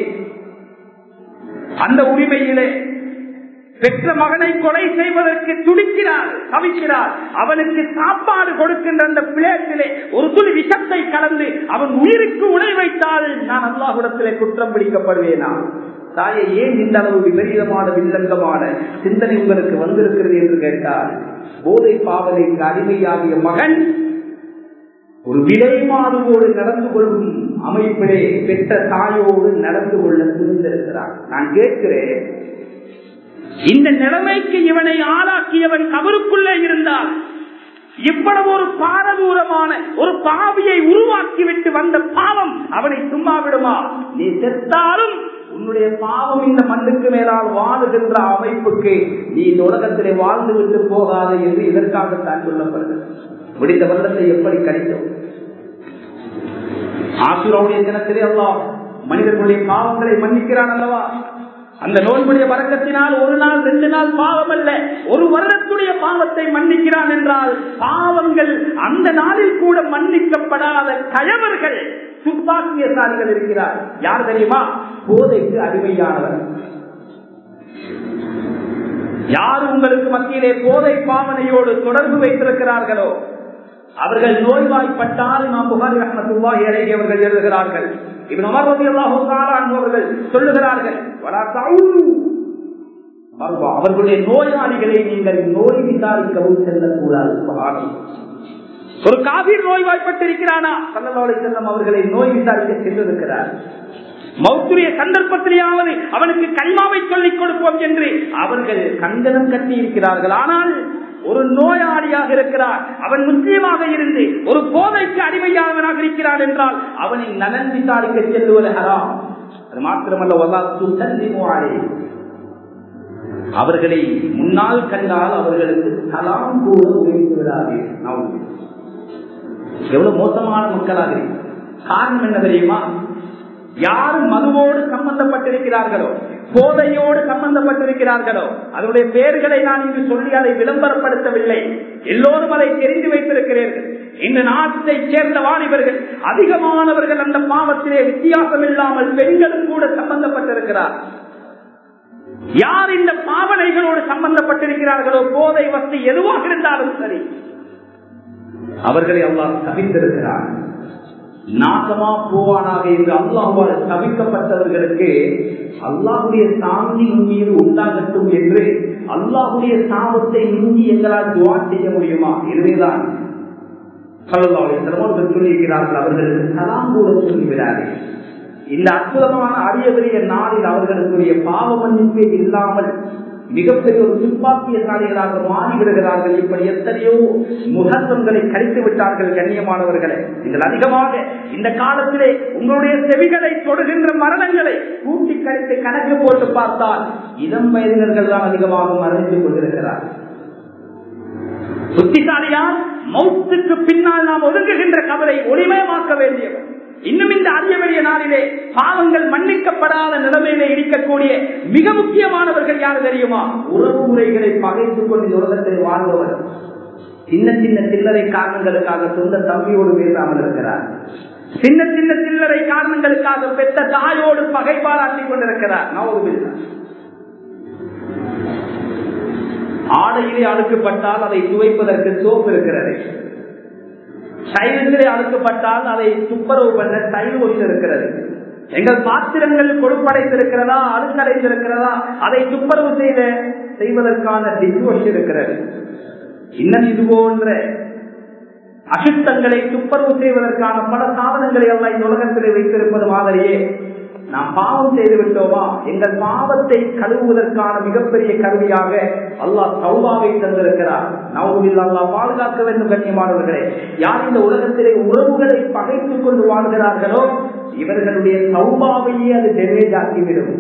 அந்த உரிமையிலே பெற்ற மகனை கொலை செய்வதற்கு துடிக்கிறார், தவிக்கிறார். அவனுக்கு சாப்பாடு கொடுக்கின்ற அந்த பிளேட்டிலே ஒரு துளி விஷத்தை கலந்து அவன் உயிருக்கு உணை வைத்தால் நான் அல்லாஹ்விடத்திலே குற்றம் பிடிக்கப்படுவேனா? தாயை, ஏன் இந்த அளவு விபரீதமான வில்லங்கமான சிந்தனை உங்களுக்கு வந்திருக்கிறது என்று கேட்டால், போதை பாவனைக்கு அடிமையாகிய மகன் ஒரு விலை மாறுவோடு நடந்து கொள்ளும் அமைப்பிலே பெற்ற தாயோடு நடந்து கொள்ள புரிந்திருக்கிறார். நான் கேட்கிறேன், இந்த நிலைமைக்கு இவனை ஆளாக்கியவன் கபருக்குள்ளே இருந்தால் இவ்வளவு ஒரு பாரதூரமான ஒரு பாவியை உருவாக்கிவிட்டு வந்த பாவம் அவனை சும்மா விடுமா? நீ செத்தாலும் உன்னுடைய பாவம் இந்த மண்ணுக்கு மேலால் வாழுகின்ற அமைப்புக்கு நீ இந்த உலகத்திலே வாழ்ந்து விட்டு போகாது என்று இதற்காகத்தான் சொல்லப்படுகிறது. முடிந்த வருடத்தை எப்படி கழித்தோம்? ஆசுராவுடைய தினத்திலே அல்லாஹ் மனிதர்களுடைய பாவங்களை மன்னிக்கிறான் அல்லவா? அந்த நோன்புடைய வழக்கத்தினால் ஒரு நாள் ரெண்டு நாள் பாவம் அல்ல, ஒரு வருடத்துடைய பாவத்தை மன்னிக்கிறான் என்றால் பாவங்கள் அந்த நாளில் கூட மன்னிக்கப்படாத கயவர்கள் துப்பாக்கியசாலிகள் இருக்கிறார். யார் தெரியுமா? போதைக்கு அடிமையானவர். யார் உங்களுக்கு மத்தியிலே போதை பாவனையோடு தொடர்பு வைத்திருக்கிறார்களோ அவர்கள் நோய்வாய்ப்பட்டால் இமாம் புகாரி ரஹ்மத்துல்லாஹி அலைஹி அவர்கள் எழுதுகிறார்கள், இப்னு உமர் ரலியல்லாஹு தஆலா அன்ஹு அவர்கள் சொல்லுகிறார்கள், வலா தஊது மர்வா, அவர்களுடைய நோயாளிகளை நீங்கள் நோய் விசாரிக்கவும் செல்லக்கூடாது. ஒரு காபீர் நோய்வாய்ப்பட்டிருக்கிறானா, ஸல்லல்லாஹு அலைஹி வஸல்லம் அவர்களை நோய் விசாரிக்க சென்றிருக்கிறார். மௌத்துடைய சந்தர்ப்பத்திலேயாவது அவனுக்கு கலிமாவை சொல்லிக் கொடுப்போம் என்று அவர்கள் கண்டனம் கட்டி இருக்கிறார்கள். ஆனால் ஒரு நோயாளியாக இருக்கிறார், அவன் முஸ்லீமாக இருந்து ஒரு போதைக்கு அடிமையானவனாக இருக்கிறான் என்றால் அவனை நலன் விசாரிக்க செல்லுவது ஹராம். அது மாத்திரமல்ல, அவர்களை முன்னால் கண்டால் அவர்களுக்கு சலாம் கூட உயர்த்து விடாதீர்கள். எவ்வளவு மோசமான மக்களாக இருக்கு. காரணம் என்ன தெரியுமா? யார் மதுவோடு சம்பந்தப்பட்டிருக்கிறார்களோ, போதையோடு சம்பந்தப்பட்டிருக்கிறார்களோ, அதனுடைய பெயர்களை நான் இங்கு சொல்லி அதை விளம்பரப்படுத்தவில்லை, எல்லோரும் அதை தெரிந்து வைத்திருக்கிறீர்கள். இந்த நாட்டை சேர்ந்த வாலிபர்கள் அதிகமானவர்கள் அந்த பாவத்திலே வித்தியாசம் இல்லாமல் பெண்களும் கூட சம்பந்தப்பட்டிருக்கிறார். யார் இந்த பாவனைகளோடு சம்பந்தப்பட்டிருக்கிறார்களோ, போதை வஸ்து எதுவாக இருந்தாலும் சரி, அவர்களை அல்லாஹ் தவித்திருக்கிறார். நாசமா போவானாக என்று அல்லாஹ்வால் தவிக்கப்பட்டவர்களுக்கு அல்லாஹுடைய சாந்தி மீது உண்டாகட்டும் என்று அல்லாஹுடைய சாபத்தை மிஞ்சி எங்களால் துஆ செய்ய முடியுமா? இதுவேதான் ஸல்லல்லாஹு அலைஹி வஸல்லம் சொல்லியிருக்கிறார்கள், அவர்களுக்கு சலாம் கூட சொல்லிவிடாதே. இந்த அற்புதமான அரிய பெரிய நாளில் அவர்களுக்குரிய பாவ மன்னிப்பே இல்லாமல் மிகப்பெரிய ஒரு துப்பாக்கியசாலிகளாக மாறிவிடுகிறார்கள். இப்படி எத்தனையோ முகத்துவங்களை கழித்து விட்டார்கள். கண்ணியமானவர்களை, நீங்கள் அதிகமாக இந்த காலத்திலே உங்களுடைய செவிகளை தொடுகின்ற மரணங்களை கூட்டி கழித்து கணக்கு போட்டு பார்த்தால் இளம் வயதினர்கள் தான் அதிகமாக மரணித்துக் கொண்டிருக்கிறார்கள். புத்திசாலியா மௌத்துக்கு பின்னால் நாம் ஒதுங்குகின்ற கவலை ஒளிமயமாக்க வேண்டியவர். இன்னும் இந்த அரிய பெரிய நாளிலே பாவங்கள் மன்னிக்கப்படாத நிலைமையிலே இருக்கக்கூடிய மிக முக்கியமானவர்கள் யார் தெரியுமா? உறவு முறைகளை பகைத்துக் கொண்டு இந்த உலகத்தில் வாழ்பவர். சின்ன சின்ன சில்லறை காரணங்களுக்காக சொந்த தம்பியோடு பேசாமல் இருக்கிறார். சின்ன சின்ன சில்லறை காரணங்களுக்காக பெற்ற தாயோடு பகை பாராட்டிக் கொண்டிருக்கிறார். நவுதுபில்லாஹ். ஆடையிலே அழுக்கப்பட்டால் அதை துவைப்பதற்கு சோப்பு இருக்கிறது. டைல்ஸிலே அழுக்கப்பட்டால் அதை துப்புரவு பண்ண டைல் ஒன்று இருக்கிறது. எங்கள் பாத்திரங்கள் கொழுப்படைந்திருக்கிறதா, அழுக்கடைந்திருக்கிறதா, அதை துப்புரவு செய்த செய்வதற்கான டிஷ் வாஷ் இருக்கிறது. இன்னும் இது போன்ற அசுத்தங்களை துப்புரவு செய்வதற்கான பல சாதனங்களை எல்லாம் இந்த உலகத்திலே வைத்திருப்பது மாதிரியே நாம் பாவம் செய்து விட்டோமா, எங்கள் பாவத்தை கழுவுவதற்கான மிகப்பெரிய கருவியாக அல்லாஹ் தௌபாவை தந்திருக்கிறார். நவுதுபில்லாஹ், அல்லாஹ் பாதுகாக்க வேண்டும். கண்ணியமானவர்களே, யார் இந்த உலகத்திலே உறவுகளை பகைத்துக் கொண்டு வாழ்கிறார்களோ இவர்களுடைய தௌபாவையே அது டெமேஜ் ஆக்கிவிடும்.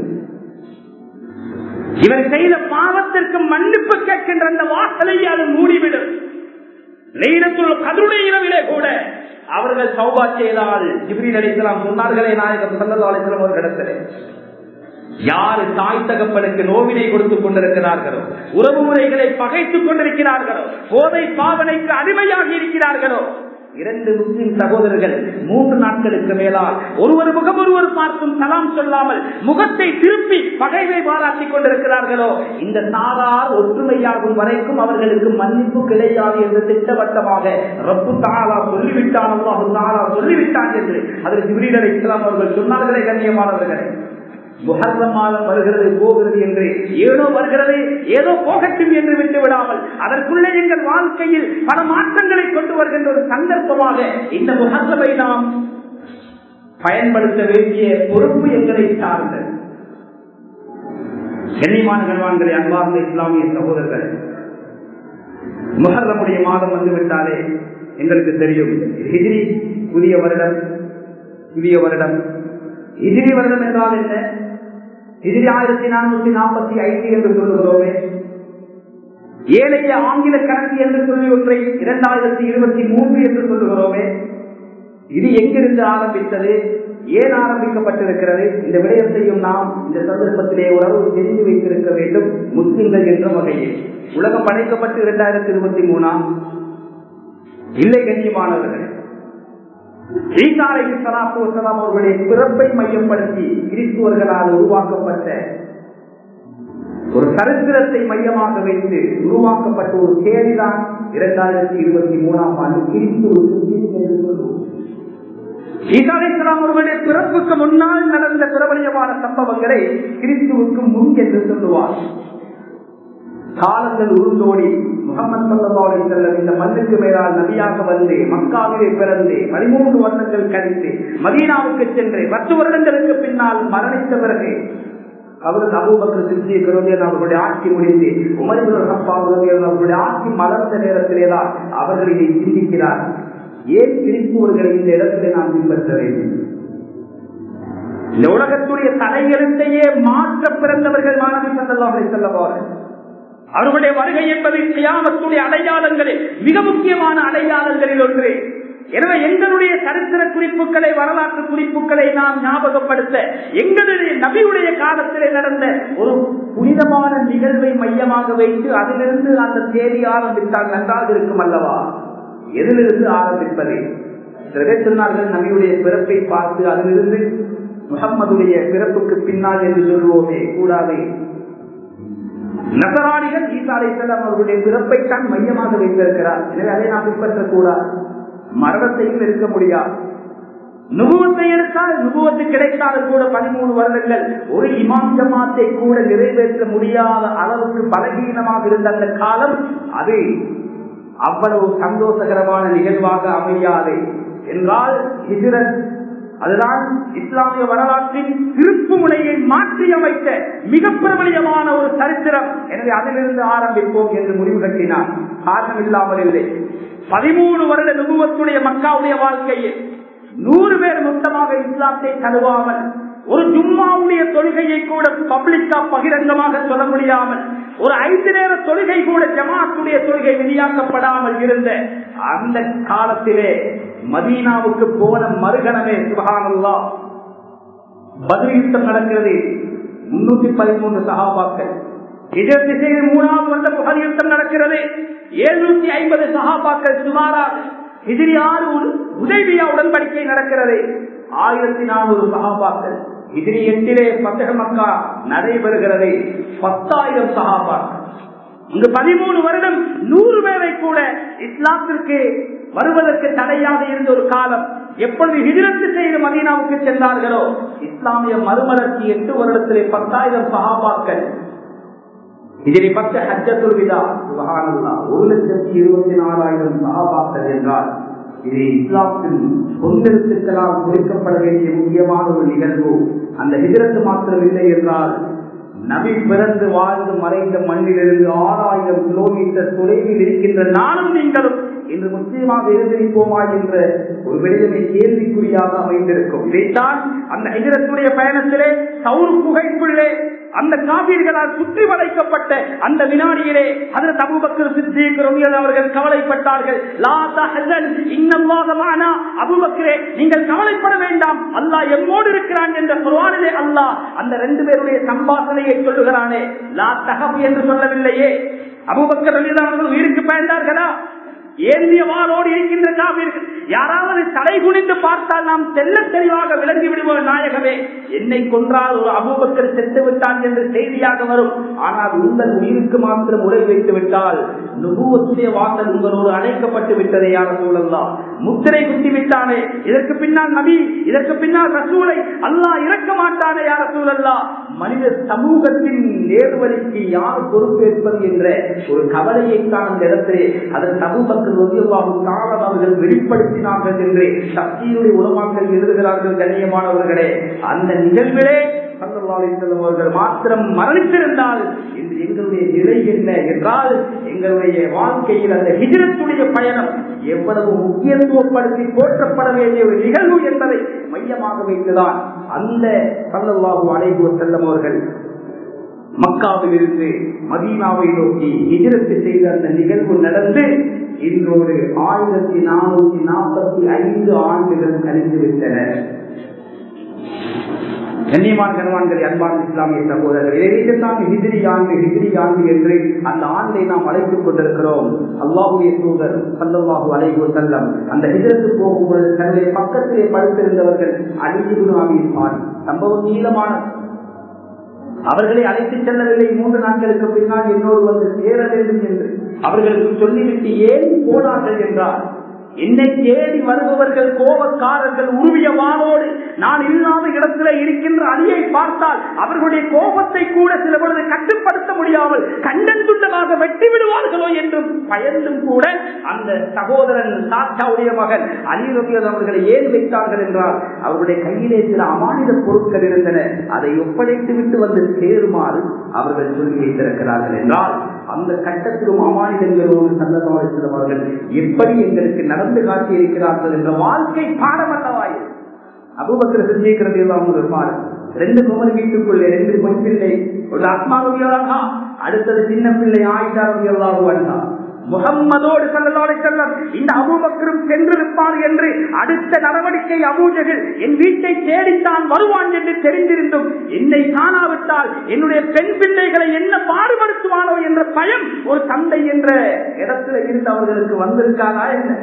இவர் செய்த பாவத்திற்கு மன்னிப்பு கேட்கின்ற அந்த வாசலையே அது மூடிவிடும். லைலத்துல் கத்ருடைய இரவிலே கூட அவர்கள் தௌபா செய்தால் ஜிப்ரீல் அலைஹிஸ்ஸலாம் சொன்னார்களே, நாயகம் ஸல்லல்லாஹு அலைஹி வஸல்லம் அவர்களிடத்திலே, யாரு தாய் தகப்பனுக்கு நோவினை கொடுத்துக் கொண்டிருக்கிறார்களோ, உறவு முறைகளை பகைத்துக் கொண்டிருக்கிறார்களோ, போதை பாவனைக்கு அடிமையாகி இருக்கிறார்களோ, இரண்டு முஸ்லிம் சகோதரர்கள் மூன்று நாட்களுக்கு மேலால் ஒருவர் முகம் ஒருவர் பார்த்தும் சலாம் சொல்லாமல் முகத்தை திருப்பி பகைவை பாராட்டிக் கொண்டிருக்கிறார்களோ, இந்த சாரார் ஒற்றுமையாகும் வரைக்கும் அவர்களுக்கு மன்னிப்பு கிடையாது என்று திட்டவட்டமாக ரப்பு தஆலா சொல்லிவிட்டான், அல்லாஹ் தஆலா சொல்லிவிட்டான் என்று அதில் ஜிப்ரீல் அலைஹிஸ்ஸலாம் அவர்கள் சொன்னார்களே. கண்ணியமானவர்களே, முஹர்ரம் மாதம் வருகிறது போகிறது என்று ஏதோ வருகிறது ஏதோ போகட்டும் என்று விட்டு விடாமல் அதற்குள்ளே எங்கள் வாழ்க்கையில் பல மாற்றங்களை கொண்டு வருகின்ற ஒரு சந்தர்ப்பமாக இந்த முஹர்ரமை நாம் பயன்படுத்த வேண்டிய பொறுப்பு எங்களை சார்ந்தது. கண்ணியமான கண்வான்களே, அன்பார்ந்த இஸ்லாமிய சகோதரர்கள், முஹர்ரமுடைய மாதம் வந்துவிட்டாலே எங்களுக்கு தெரியும், ஹிஜ்ரி புதிய வருடம். புதிய வருடம் ஹிஜ்ரி வருடம் என்றால் என்ன? ஹிஜ்ரி ஆயிரத்தி நானூத்தி நாற்பத்தி ஐந்து என்று சொல்லுகிறோமே, ஏழைய ஆங்கில கணக்கு என்று சொல்லி ஒன்றை இரண்டாயிரத்தி இருபத்தி மூன்று என்று சொல்லுகிறோமே, இது எங்கிருந்து ஆரம்பித்தது, ஏன் ஆரம்பிக்கப்பட்டிருக்கிறது? இந்த விடயத்தையும் நாம் இந்த சந்தர்ப்பத்திலே ஓரளவு தெரிந்து வைத்திருக்க வேண்டும். முஸ்லிம்கள் என்ற வகையில் உலகம் படைக்கப்பட்டு இரண்டாயிரத்தி இருபத்தி மூணாம் இல்லை கண்ணியமானவர்கள். ஈசா அலைஹிஸ்ஸலாத்து வஸ்ஸலாம் அவர்களுடைய பிறப்பை மையப்படுத்தி கிறிஸ்துவர்களால் உருவாக்கப்பட்ட ஒரு சரித்திரத்தை மையமாக வைத்து உருவாக்கப்பட்ட ஒரு தேதிதான் இரண்டாயிரத்தி இருபத்தி மூணாம் ஆண்டு கிறிஸ்துவுக்கு என்று சொல்லுவோம். ஈசா அலைஹிஸ்ஸலாம் அவர்களுடைய பிறப்புக்கு முன்னால் நடந்த பிரபலியமான சம்பவங்களை கிறிஸ்துவுக்கு முன் என்று சொல்லுவார். காலங்கள் உருண்டோடி முஹம்மது ஸல்லல்லாஹு அலைஹி வஸல்லம் இந்த மண்ணுக்கு மேலால் நபியாக வந்து மக்காவிலே பிறந்து பதிமூன்று வருடங்கள் கழித்து மதீனாவுக்கு சென்று பத்து வருடங்களுக்கு பின்னால் மரணித்த பிறகு அவர்கள் அபூபக்கர் சித்திக் ரலியல்லாஹு அவர்களுடைய ஆட்சி முடிந்து உமர் இப்னு கத்தாப் ரலியல்லாஹு அவர்களுடைய ஆட்சி மலர்ந்த நேரத்திலேதான் அவர்கள் இதை சிந்திக்கிறார். ஏன் கிறிஸ்துவர்களை இந்த இடத்திலே நாம் பின்பற்ற வேண்டும்? இந்த உலகத்துடைய தலையெழுத்தையே மாற்ற பிறந்தவர்கள் மாணவி ஸல்லல்லாஹு அலைஹி வஸல்லம் அவர்கள். அவர்களுடைய வருகை என்பது கியாமத்துடைய அடையாளங்களில் மிக முக்கியமான அடையாளங்களில் ஒன்று. எனவே எங்களுடைய சரித்திர குறிப்புகளை, வரலாற்று குறிப்புகளை நாம் ஞாபகப்படுத்த எங்களுடைய நபியுடைய காலத்திலே நடந்த ஒரு புனிதமான நிகழ்வை மையமாக வைத்து அதிலிருந்து அந்த தேதி ஆரம்பித்தால் நன்றாக இருக்கும் அல்லவா? எதிலிருந்து ஆரம்பிப்பது? சிலர் சொன்னார்கள் நபியுடைய பிறப்பை பார்த்து அதிலிருந்து முஹம்மதுடைய பிறப்புக்கு பின்னால் என்று சொல்லுவோமே, கூடாது. நசராணிகள் ஈசா அலைஹிஸ்ஸலாம் அவர்களுடைய பிறப்பை தான் மையமாக வைத்திருக்கிறார். எனவே அதை நாம் பின்பற்றக்கூடாது. மரணத்தையும் இருக்க முடியாது. நுபுவத்தை எடுத்தால் நுபுவத்து கிடைத்தாலும் கூட பதிமூணு வருடங்கள் ஒரு இமாம் ஜமாத்தை கூட நிறைவேற்ற முடியாத அளவுக்கு பலகீனமாக இருந்த அந்த காலம் அது அவ்வளவு சந்தோஷகரமான நிகழ்வாக அமையாது என்றால் ஹிஜ்ரத் அதுதான் இஸ்லாமிய வரலாற்றின் திருப்பு முனையை மாற்றி அமைத்த மிக பிரபலியமான ஒரு சரித்திரம். எனவே அதிலிருந்து ஆரம்பிப்போம் என்று முடிவு கட்டினார். காரணம் இல்லாமல் இல்லை. பதிமூணு வருட நுபுவத்துடைய மக்காவுடைய வாழ்க்கையில் நூறு பேர் மொத்தமாக இஸ்லாத்தை தழுவாமல், ஒரு ஜும்மாவுடைய தொழுகையை கூட பப்ளிக்கா பகிரங்கமாக சொல்ல முடியாமல், ஒரு ஐந்து நேர தொழுகை கூட ஜமாத்துடைய தொழுகை விதியாக்கப்படாமல் இருந்த அந்த காலத்திலே மதீனாவுக்கு போன மறுகணமே சுப்ஹானல்லாஹ் பத்ர் யுத்தம் நடக்கிறது. முன்னூத்தி பதிமூன்று சஹாபாக்கள். ஹிஜ்ரத் திசையில் மூணாவது வருட புகழ் யுத்தம் நடக்கிறது. எழுநூத்தி ஐம்பது சஹாபாக்கள் சுமாராக. ஹிஜ்ரி ஆறு உதைபியா உடன்படிக்கை நடக்கிறது. ஆயிரத்தி நானூறு சஹாபாக்கள். ஹிஜ்ரி எட்டிலே ஃபத்ஹ் மக்கா நடைபெறுகிறது. பத்தாயிரம் சஹாபாக்கள். இங்கு பதிமூணு வருடம் நூறு பேரை கூட இஸ்லாத்திற்கு வருவதற்கு தடையாக இருந்த ஒரு காலம். எப்பொழுது ஹிஜ்ரத் செய்து மதீனாவுக்கு சென்றார்களோ இஸ்லாமிய மறுமலர்ச்சி எட்டு வருடத்திலே பத்தாயிரம் சஹாபாக்கள். ஹிஜ்ரி பத்து ஹஜ்ஜத்துல் விதா சுப்ஹானல்லாஹ் ஒரு லட்சத்தி இருபத்தி நாலாயிரம் சஹாபாக்கள் என்றால் இது இஸ்லாத்தின் பொங்கெழுத்துக்களால் குறிக்கப்பட வேண்டிய முக்கியமான ஒரு நிகழ்வு. அந்த ஹிஜ்ரத் மாத்திரமில்லை என்றால் நபி பிறந்து வாழ்ந்து மறைந்த மண்ணிலிருந்து ஆறாயிரம் கிலோமீட்டர் தொலைவில் இருக்கின்ற நானும் நீங்களும் இன்று முஸ்லீமாக இருந்திருப்போமா என்ற ஒரு விடயமே கேள்விக்குறியாக அமைந்திருக்கும். இதைத்தான் அந்த ஹிஜ்ரத்துடைய பயணத்திலே சௌர் குகைக்குள்ளே அந்த காபீர்களால் சுற்றி வளைக்கப்பட்ட அந்த வினாடியிலே ஹஜ்ரத் அபூபக்கர் சித்திக் ரலியல்லாஹு அவர்கள் கவலைப்பட்டார்கள். லா தஹ்சன் இன்னல்லாஹ மஅனா, அபூபக்கரே நீங்கள் கவலைப்பட வேண்டாம், அல்லாஹ் எம்மோடு இருக்கிறான் என்ற குர்ஆனிலே அல்லாஹ் அந்த ரெண்டு பேருடைய சம்பாஷணையை சொல்லுகிறானே. லா தஹப் என்று சொல்லவில்லையே. அபூபக்கர் ரலியல்லாஹு அவர்கள் உயிருக்கு பயந்தார்களா? ஏந்திய வாளோடு இருக்கின்ற காபீர்கள் யாராவது தலை குனிந்து பார்த்தால் நாம் தெல்ல தெளிவாக விளங்கி விடுவோம். நாயகமே, என்னை கொன்றால் ஒரு அபூபக்கர் செத்து விட்டான் என்று செய்தியாக வரும். ஆனால் உங்கள் உயிருக்கு மாத்திரம் உரை வைத்து விட்டால் நுபுவத்துடைய வாசல் உங்களோடு அழைக்கப்பட்டு விட்டதே யார சூழல்லா. முத்திரை குத்தி விட்டானே, இதற்கு பின்னால் நபி, இதற்கு பின்னால் ரசூலை அல்லாஹ் இறக்க மாட்டானே யார சூழல்லா. மனித சமூகத்தின் நேர்வழிக்கு யார் பொறுப்பேற்பது என்ற ஒரு கவலையை தான் அந்த இடத்திலே அதன் அபூபக்கர் அவர்கள் வெளிப்படுத்தினார்கள் என்று சக்தியுடைய உலமாக்கள் எழுதுகிறார்கள். கண்ணியமானவர்களே, அந்த நிகழ்விலே அவர்கள் மாத்திரம் மரணித்திருந்தால் இன்று எங்களுடைய நிலை என்ன என்றால், எங்களுடைய வாழ்க்கையில் அந்த ஹிஜ்ரத்துடைய பயணம் எவ்வளவு முக்கியத்துவப்படுத்தி போற்றப்பட வேண்டிய ஒரு நிகழ்வு என்பதை மையமாக வைத்துதான் அந்த ஸல்லல்லாஹு அலைஹி வஸல்லம் அவர்கள் மக்காவில் இருந்து மதீனாவை நோக்கி ஹிஜ்ரத் செய்த அந்த நிகழ்வு நடந்து இன்றோடு ஆயிரத்தி நானூத்தி நாற்பத்தி ஐந்து ஆண்டுகள் கழிந்து விட்டன. கண்ணியமான கணவான்களை, அன்பான இஸ்லாமிய சகோதரர்கள், இதைத்தான் ஹிஜ்ரி ஆண்டு ஹிஜ்ரி ஆண்டு என்று அந்த ஆண்டை நாம் அழைத்துக் கொண்டிருக்கிறோம். அல்லாஹ்வுடைய தூதர் ஸல்லல்லாஹு அலைஹி வஸல்லம் அந்த ஹிஜ்ரத்து போகும்போது தன்னுடைய பக்கத்திலே படுத்திருந்தவர்கள் அலி இப்னு அபீ தாலிப். சம்பவம் நீளமான. அவர்களை அழைத்து செல்லவில்லை. மூன்று நாட்களுக்கு பின்னால் என்னோடு வந்து சேர வேண்டும் என்று அவர்களுக்கு சொல்லிவிட்டு ஏன் போனார்கள் என்றால், என்னை தேடி வருபவர்கள் கோபக்காரர்கள் உருவிய வாளோடு நான் இல்லாத இடத்துல இருக்கின்ற அலியை பார்த்தால் அவர்களுடைய கோபத்தை கூட சில பொழுது கட்டுப்படுத்த முடியாமல் கண்டன் துண்டமாக வெட்டி விடுவார்களோ என்றும் பயந்தும் கூட அந்த சகோதரன் சாச்சாவுடைய மகன் அலி ரலியல்லாஹு அவர்களை ஏன் வைத்தார்கள் என்றால், அவருடைய கையிலே சில அமானித பொருட்கள் இருந்தன. அதை ஒப்படைத்து விட்டு வந்து சேருமாறு அவர்கள் சொல்லி வைத்திருக்கிறார்கள் என்றால், அந்த கட்டத்திலும் அமானிதங்களோடு ஸல்லல்லாஹு அலைஹி வஸல்லம் அவர்கள் எப்படி எங்களுக்கு நடந்து காட்டி இருக்கிறார்கள் என்ற வாழ்க்கை பாடம் அல்லவாய். அபூபக்கர் சித்திக் ரலியல்லாஹு அன்ஹு இருப்பார். ரெண்டு குமர் வீட்டுக்குள்ளே ரெண்டு பொன் பிள்ளை, ஒரு அஸ்மா ரலியல்லாஹு அன்ஹா, அடுத்தது சின்ன பிள்ளை ஆயிஷா ரலியல்லாஹு அன்ஹா. முஹம்மதோடு ஸல்லல்லாஹு அலைஹி வஸல்லம் இந்த அபூபக்கரும் சென்றிருப்பார் என்று அடுத்த நடவடிக்கை அபூஜஹல் என் வீட்டை தேடித்தான் வருவான் என்று தெரிந்திருந்தும் என்னை காணாவிட்டால் என்னுடைய பெண் பிள்ளைகளை என்ன பாடுபடுத்துவானோ என்ற பயம் ஒரு தந்தை என்ற இடத்துல இருந்து அவர்களுக்கு வந்திருக்காதா என்ன?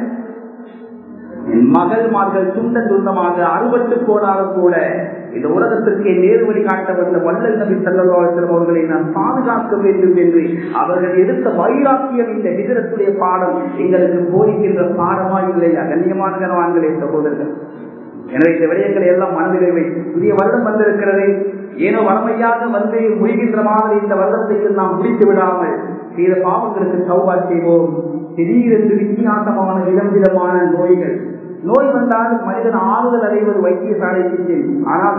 என் மகள்மார்கள் துண்ட துண்டமாக அறுபட்டு போனாலும் கூட இந்த உலகத்திற்கு நேர்வழி காட்ட வந்த வல்லல் நபி ஸல்லல்லாஹு அலைஹி வஸல்லம் அவர்களை நான் பாதுகாக்க வேண்டும் என்று அவர்கள் எடுத்த வைராக்கியம் இந்த ஹிஜ்ரத்துடைய பாடம் எங்களுக்கு போதிக்கின்ற பாடமா இல்லையா? கண்ணியமான கணவான்களே, சகோதரர்கள், எனவே இந்த விடயங்களை எல்லாம் மனதிலே வைத்து புதிய வருடம் வந்திருக்கிறது. ஏனோ வளமையாக வந்து முடிகின்ற மாதிரி இந்த வருடத்தையும் நாம் முடித்து விடாமல் செய்த பாவங்களுக்கு தௌபா செய்வோம். திடீரென்று வித்தியாசமான விதம் விதமான நோய்கள் நோய் வந்தால் மனிதன் ஆறுதல் அடைவது வைத்தியசாலைக்கு செல்லும். ஆனால்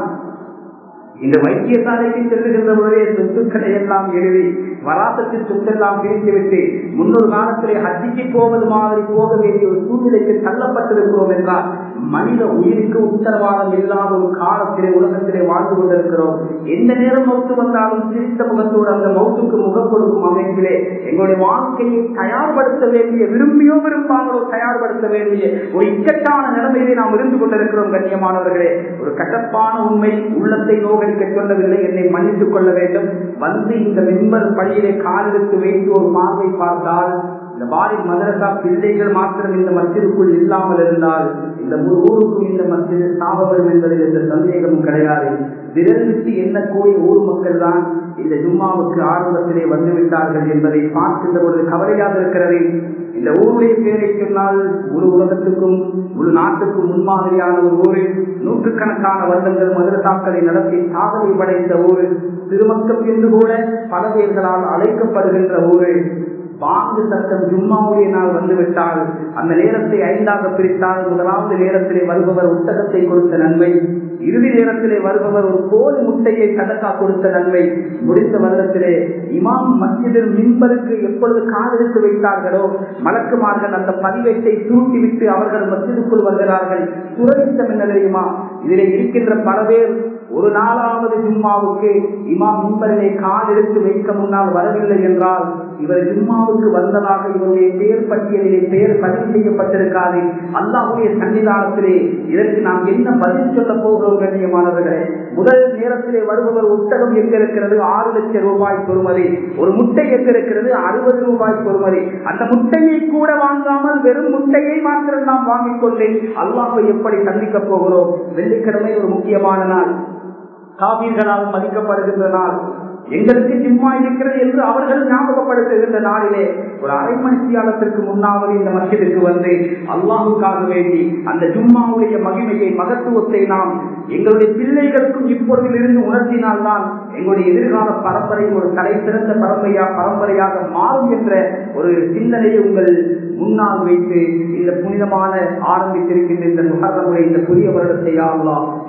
இந்த வைத்தியசாலைக்கு செல்லுகின்ற பொழுதே சொத்துக்களை எல்லாம் எழுதி வராசத்தில் சொத்தெல்லாம் பிரித்துவிட்டு முன்னொரு காலத்திலே ஹஜ்ஜிக்கு போவது மாதிரி போக வேண்டிய ஒரு சூழ்நிலைக்கு தள்ளப்பட்டிருக்கிறோம் என்றால், மனித உயிருக்கு உத்தரவாதம் இல்லாத ஒரு காலத்திலே உலகத்திலே வாழ்ந்து கொண்டிருக்கிறோம். எந்த நேரம் மௌத்து வந்தாலும் சிரித்த முகத்தோடு அந்த மௌத்துக்கு முகம் கொடுக்கும் அமைப்பிலே எங்களுடைய வாழ்க்கையை தயார்படுத்த வேண்டிய, விரும்பியோ விரும்பாமலோ தயார்படுத்த வேண்டிய ஒரு இக்கட்டான நிலைமையிலே நாம் இருந்து கொண்டிருக்கிறோம். கண்ணியமானவர்களே, ஒரு கட்டப்பான உண்மை உள்ளத்தை நோக்கடிக்க சொல்லவில்லை, என்னை மன்னித்துக் கொள்ள வேண்டும். வந்து இந்த மெம்பர் பள்ளியிலே காலெடுத்து வைத்து ஒரு பார்வை பார்த்தால், இந்த வாரி மதரசா பிள்ளைகள் மாத்திரம் இந்த மஸ்ஜிதுக்குள் இல்லாமல் இருந்தால் இந்த ஊருக்கும் இந்த மஸ்ஜிது சாபவரும் என்பதில் எந்த சந்தேகமும் கிடையாது. விரல் விட்டு எண்ணக்கூடிய ஊர் மக்கள் தான் இந்த ஜும்மாவுக்கு ஆரம்பத்திலே வந்துவிட்டார்கள் என்பதை பார்க்கின்ற பொழுது கவலையாக இருக்கிறது. இந்த ஊருடைய பேரை சொன்னால் ஒரு உலகத்துக்கும் ஒரு நாட்டுக்கும் முன்மாதிரியான ஒரு ஊரு, நூற்றுக்கணக்கான வருடங்கள் மதரசாக்களை நடத்தி சாதனை படைத்த ஊரு, திருமக்கம் என்று கூட பல பேர்களால் அழைக்கப்படுகின்ற ஊரு. பாங்கு சட்டம் ஜும்மாவுடைய நாள் வந்துவிட்டால் அந்த நேரத்தை ஐந்தாக பிரித்தால், முதலாவது நேரத்திலே வருபவர் புத்தகத்தை கொடுத்த நன்மை, இறுதி நேரத்திலே வருபவர் ஒரு கோழி முட்டையை சதக்கா கொடுத்த நன்மை, முடித்த வருடத்திலே இமாம் மஸ்ஜிதில் மிம்பருக்கு எப்பொழுது காலெடுத்து வைத்தார்களோ மலக்குமார்கள் அந்த பதிவேட்டை தூக்கிவிட்டு அவர்கள் மஸ்ஜிதுக்குள் வருகிறார்கள். துரதிஷ்டம் என்ன தெரியுமா? இதிலே இருக்கின்ற பல பேர் ஒரு நாளாவது ஜும்மாவுக்கு இமாம் மிம்பரிலே கால் எடுத்து வைக்க முன்னால் வரவில்லை என்றால் இவர் ஜும்மாவுக்கு வந்ததாக இவருடைய பெயர் பட்டியலிலே பெயர் பதிவு செய்யப்பட்டிருக்காது. அல்லாஹ்வுடைய சன்னிதானத்திலே இதற்கு நாம் என்ன பதில் சொல்ல போகிறோம்? கண்ணியமானவர்களே, முதல் நேரத்திலே வருபவர் ஒட்டகம் எங்க இருக்கிறது? ஆறு லட்சம் ரூபாய் பொறுமதி. ஒரு முட்டை எங்க இருக்கிறது? அறுபது ரூபாய் பொறுமதி. அந்த முட்டையை கூட வாங்காமல் வெறும் முட்டையை மாத்திரம் நாம் வாங்கிக் கொண்டு அல்லாஹ்வை எப்படி சந்திக்க போகிறோம்? வெள்ளிக்கிழமை ஒரு முக்கியமான நாள், காபீர்களால் மதிக்கப்படுகின்ற நாள், எங்களுக்கு ஜும்மா இருக்கிறது என்று அவர்கள் ஞாபகப்படுத்துகின்ற நாளிலே ஒரு அரை மணித்தியாலத்திற்கு முன்னாவது இந்த மஸ்ஜிதுக்கு வந்து அல்லாஹுக்காக வேண்டி அந்த ஜும்மாவுடைய மகிமையை, மகத்துவத்தை நாம் எங்களுடைய பிள்ளைகளுக்கும் இப்பொழுதிலிருந்து உணர்த்தினால்தான் எங்களுடைய எதிர்கால பரம்பரை ஒரு தலை சிறந்த பரம்பரையா பரம்பரையாக மாறும் என்ற ஒரு சிந்தனையை உங்கள் முன்னால் வைத்து இந்த புனிதமான ஆரம்பித்திருக்கின்ற இந்த முஹர்ரமுடைய இந்த புதிய வருடத்தை யா அல்லாஹ்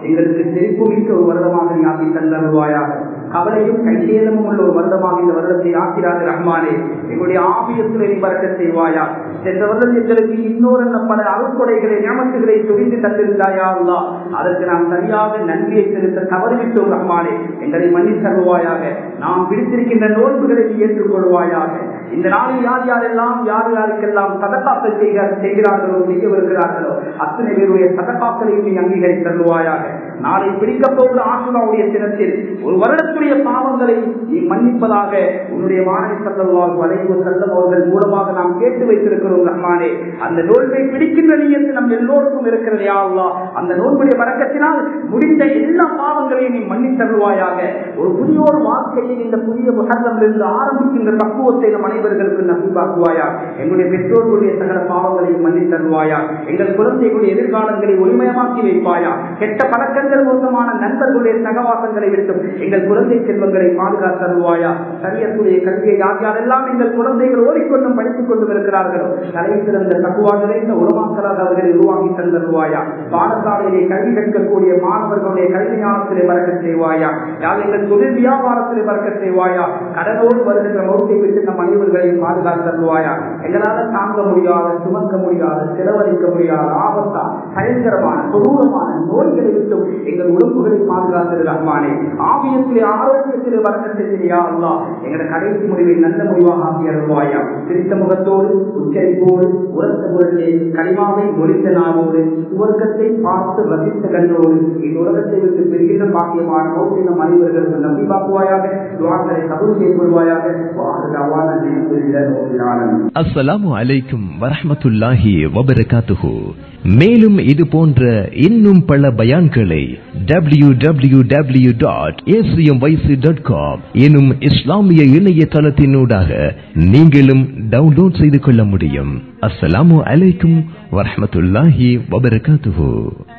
எங்களுக்கு செழிப்புமிக்க ஒரு வருடமாக நீ ஆக்கி தந்தருவாயாக. கவலையும் கைசேதமும் உள்ள ஒரு வருடமாக இந்த வருடத்தை ஆக்கிறார் ரஹ்மானே. எங்களுடைய ஆபியத்திலே நீ பறக்கச் செய்வாயா. சென்ற வருடம் எங்களுக்கு இன்னொரு பல அருட்கொடைகளை ஞாபகங்களை துணிந்து தந்திருந்தாயா அல்லாஹ். அதற்கு நாம் சரியாக நன்றியை செலுத்த தவறிவிட்டோம் ரஹ்மானே. எங்களை மன்னித் தருவாயாக. நாம் பிடித்திருக்கின்ற நோன்புகளை நீ ஏற்றுக்கொள்வாயாக. இந்த நாளில் யார் யாரெல்லாம் யார் யாருக்கெல்லாம் சதகாக்கள் செய்கிறார்களோ செய்யவிருக்கிறார்களோ அத்தனை பேருடைய சதகாக்களையும் நீ அங்கீகரித்து தருவாயாக. நாளை பிடிக்கப் போகிற ஆசுராவுடைய தினத்தில் ஒரு வருடத்துடைய பாவங்களை நீ மன்னிப்பதாக உன்னுடைய மாணவி ஸல்லல்லாஹு அலைஹி வஸல்லம் அவர்கள் மூலமாக நாம் கேட்டு வைத்திருக்கிறோம் ரஹ்மானே. அந்த நோன்பை பிடிக்கின்ற நியத்து நம் எல்லோருக்கும் இருக்கிறது யா அல்லாஹ். அந்த நோன்புடைய பரக்கத்தினால் முடிந்த எல்லா பாவங்களையும் நீ மன்னித் தருவாயாக. ஒரு புதிய ஒரு வாழ்க்கையை இந்த புதிய முஹர்ரமிலிருந்து ஆரம்பிக்கின்ற பக்குவத்தை நம் அனைவர்களுக்கு நம்பிவாக்குவாயா. எங்களுடைய பெற்றோர்களுடைய சகல பாவங்களையும் மன்னித் தருவாயா. எங்கள் குழந்தைகளுடைய எதிர்காலங்களை ஒளிமயமாக்கி வைப்பாயா. கெட்ட பழக்கங்கள் மோசமான நண்பர்களுடைய சகவாசங்களை விட்டும் எங்கள் குழந்தை செல்வங்களை பாதுகாத்து தருவாயா. சரியத்துடைய கல்வியை யார் யாரெல்லாம் எங்கள் குழந்தைகள் ஓடிக்கொண்டும் படித்துக் கொண்டும் இருக்கிறார்களோ தலை சிறந்த தக்குவா நிறைந்த உருவாக்கலாக அவர்களை உருவாக்கி தந்தருவாயா. பாடசாலையிலே கல்வி கற்கக்கூடிய மாணவர்களுடைய கல்வி ஞானத்திலே பறக்கச் செய்வாயா. யார் எங்கள் தொழில் வியாபாரத்திலே பறக்கச் செய்வாயா. கடனோடு வருகின்ற மௌத்தை விட்டு நம் அனைவர்களையும் பாதுகாத்து தருவாயா. எங்களால் தாங்க முடியாத சுமக்க முடியாத செலவழிக்க முடியாத ஆபத்தா பயங்கரமான கொடூரமான நோய்களை விட்டும் எங்கள் உடம்புகளை பாதுகாத்தது ரஹ்மானே. ஆவியத்திலே ஆரோக்கியத்திலே வரக்கத்தை செய்யா அல்லாஹ். எங்களோட கடைசி முடிவை நல்ல முடிவாக ஆக்கி அருள்வாயா. சிரித்த முகத்தோடு உச்சரிப்போடு உரத்த குரலே கனிமாவை ஒளித்த நாவோடு சுவர்க்கத்தை பார்த்து ரசித்த கண்ணோடு இந்த உலகத்தை விட்டு பெறுகின்ற பாக்கியமான மௌத்தை நம் அனைவர்களுக்கு நம்பி பாக்குவாயாக. துஆக்களை கபூல் செய்யப்படுவாயாக. அஸ்ஸலாமு அலைக்கும் வரஹ்மத்துல்லாஹி வபரகாத்துஹு. மேலும் இது போன்ற இன்னும் பல பயான்களை W W W dot A C M Y C dot com எனும் இஸ்லாமிய இணையதளத்தினூடாக நீங்களும் டவுன்லோட் செய்து கொள்ள முடியும். அஸ்ஸலாமு அலைக்கும் வரஹ்மத்துல்லாஹி வபரகாத்துஹு.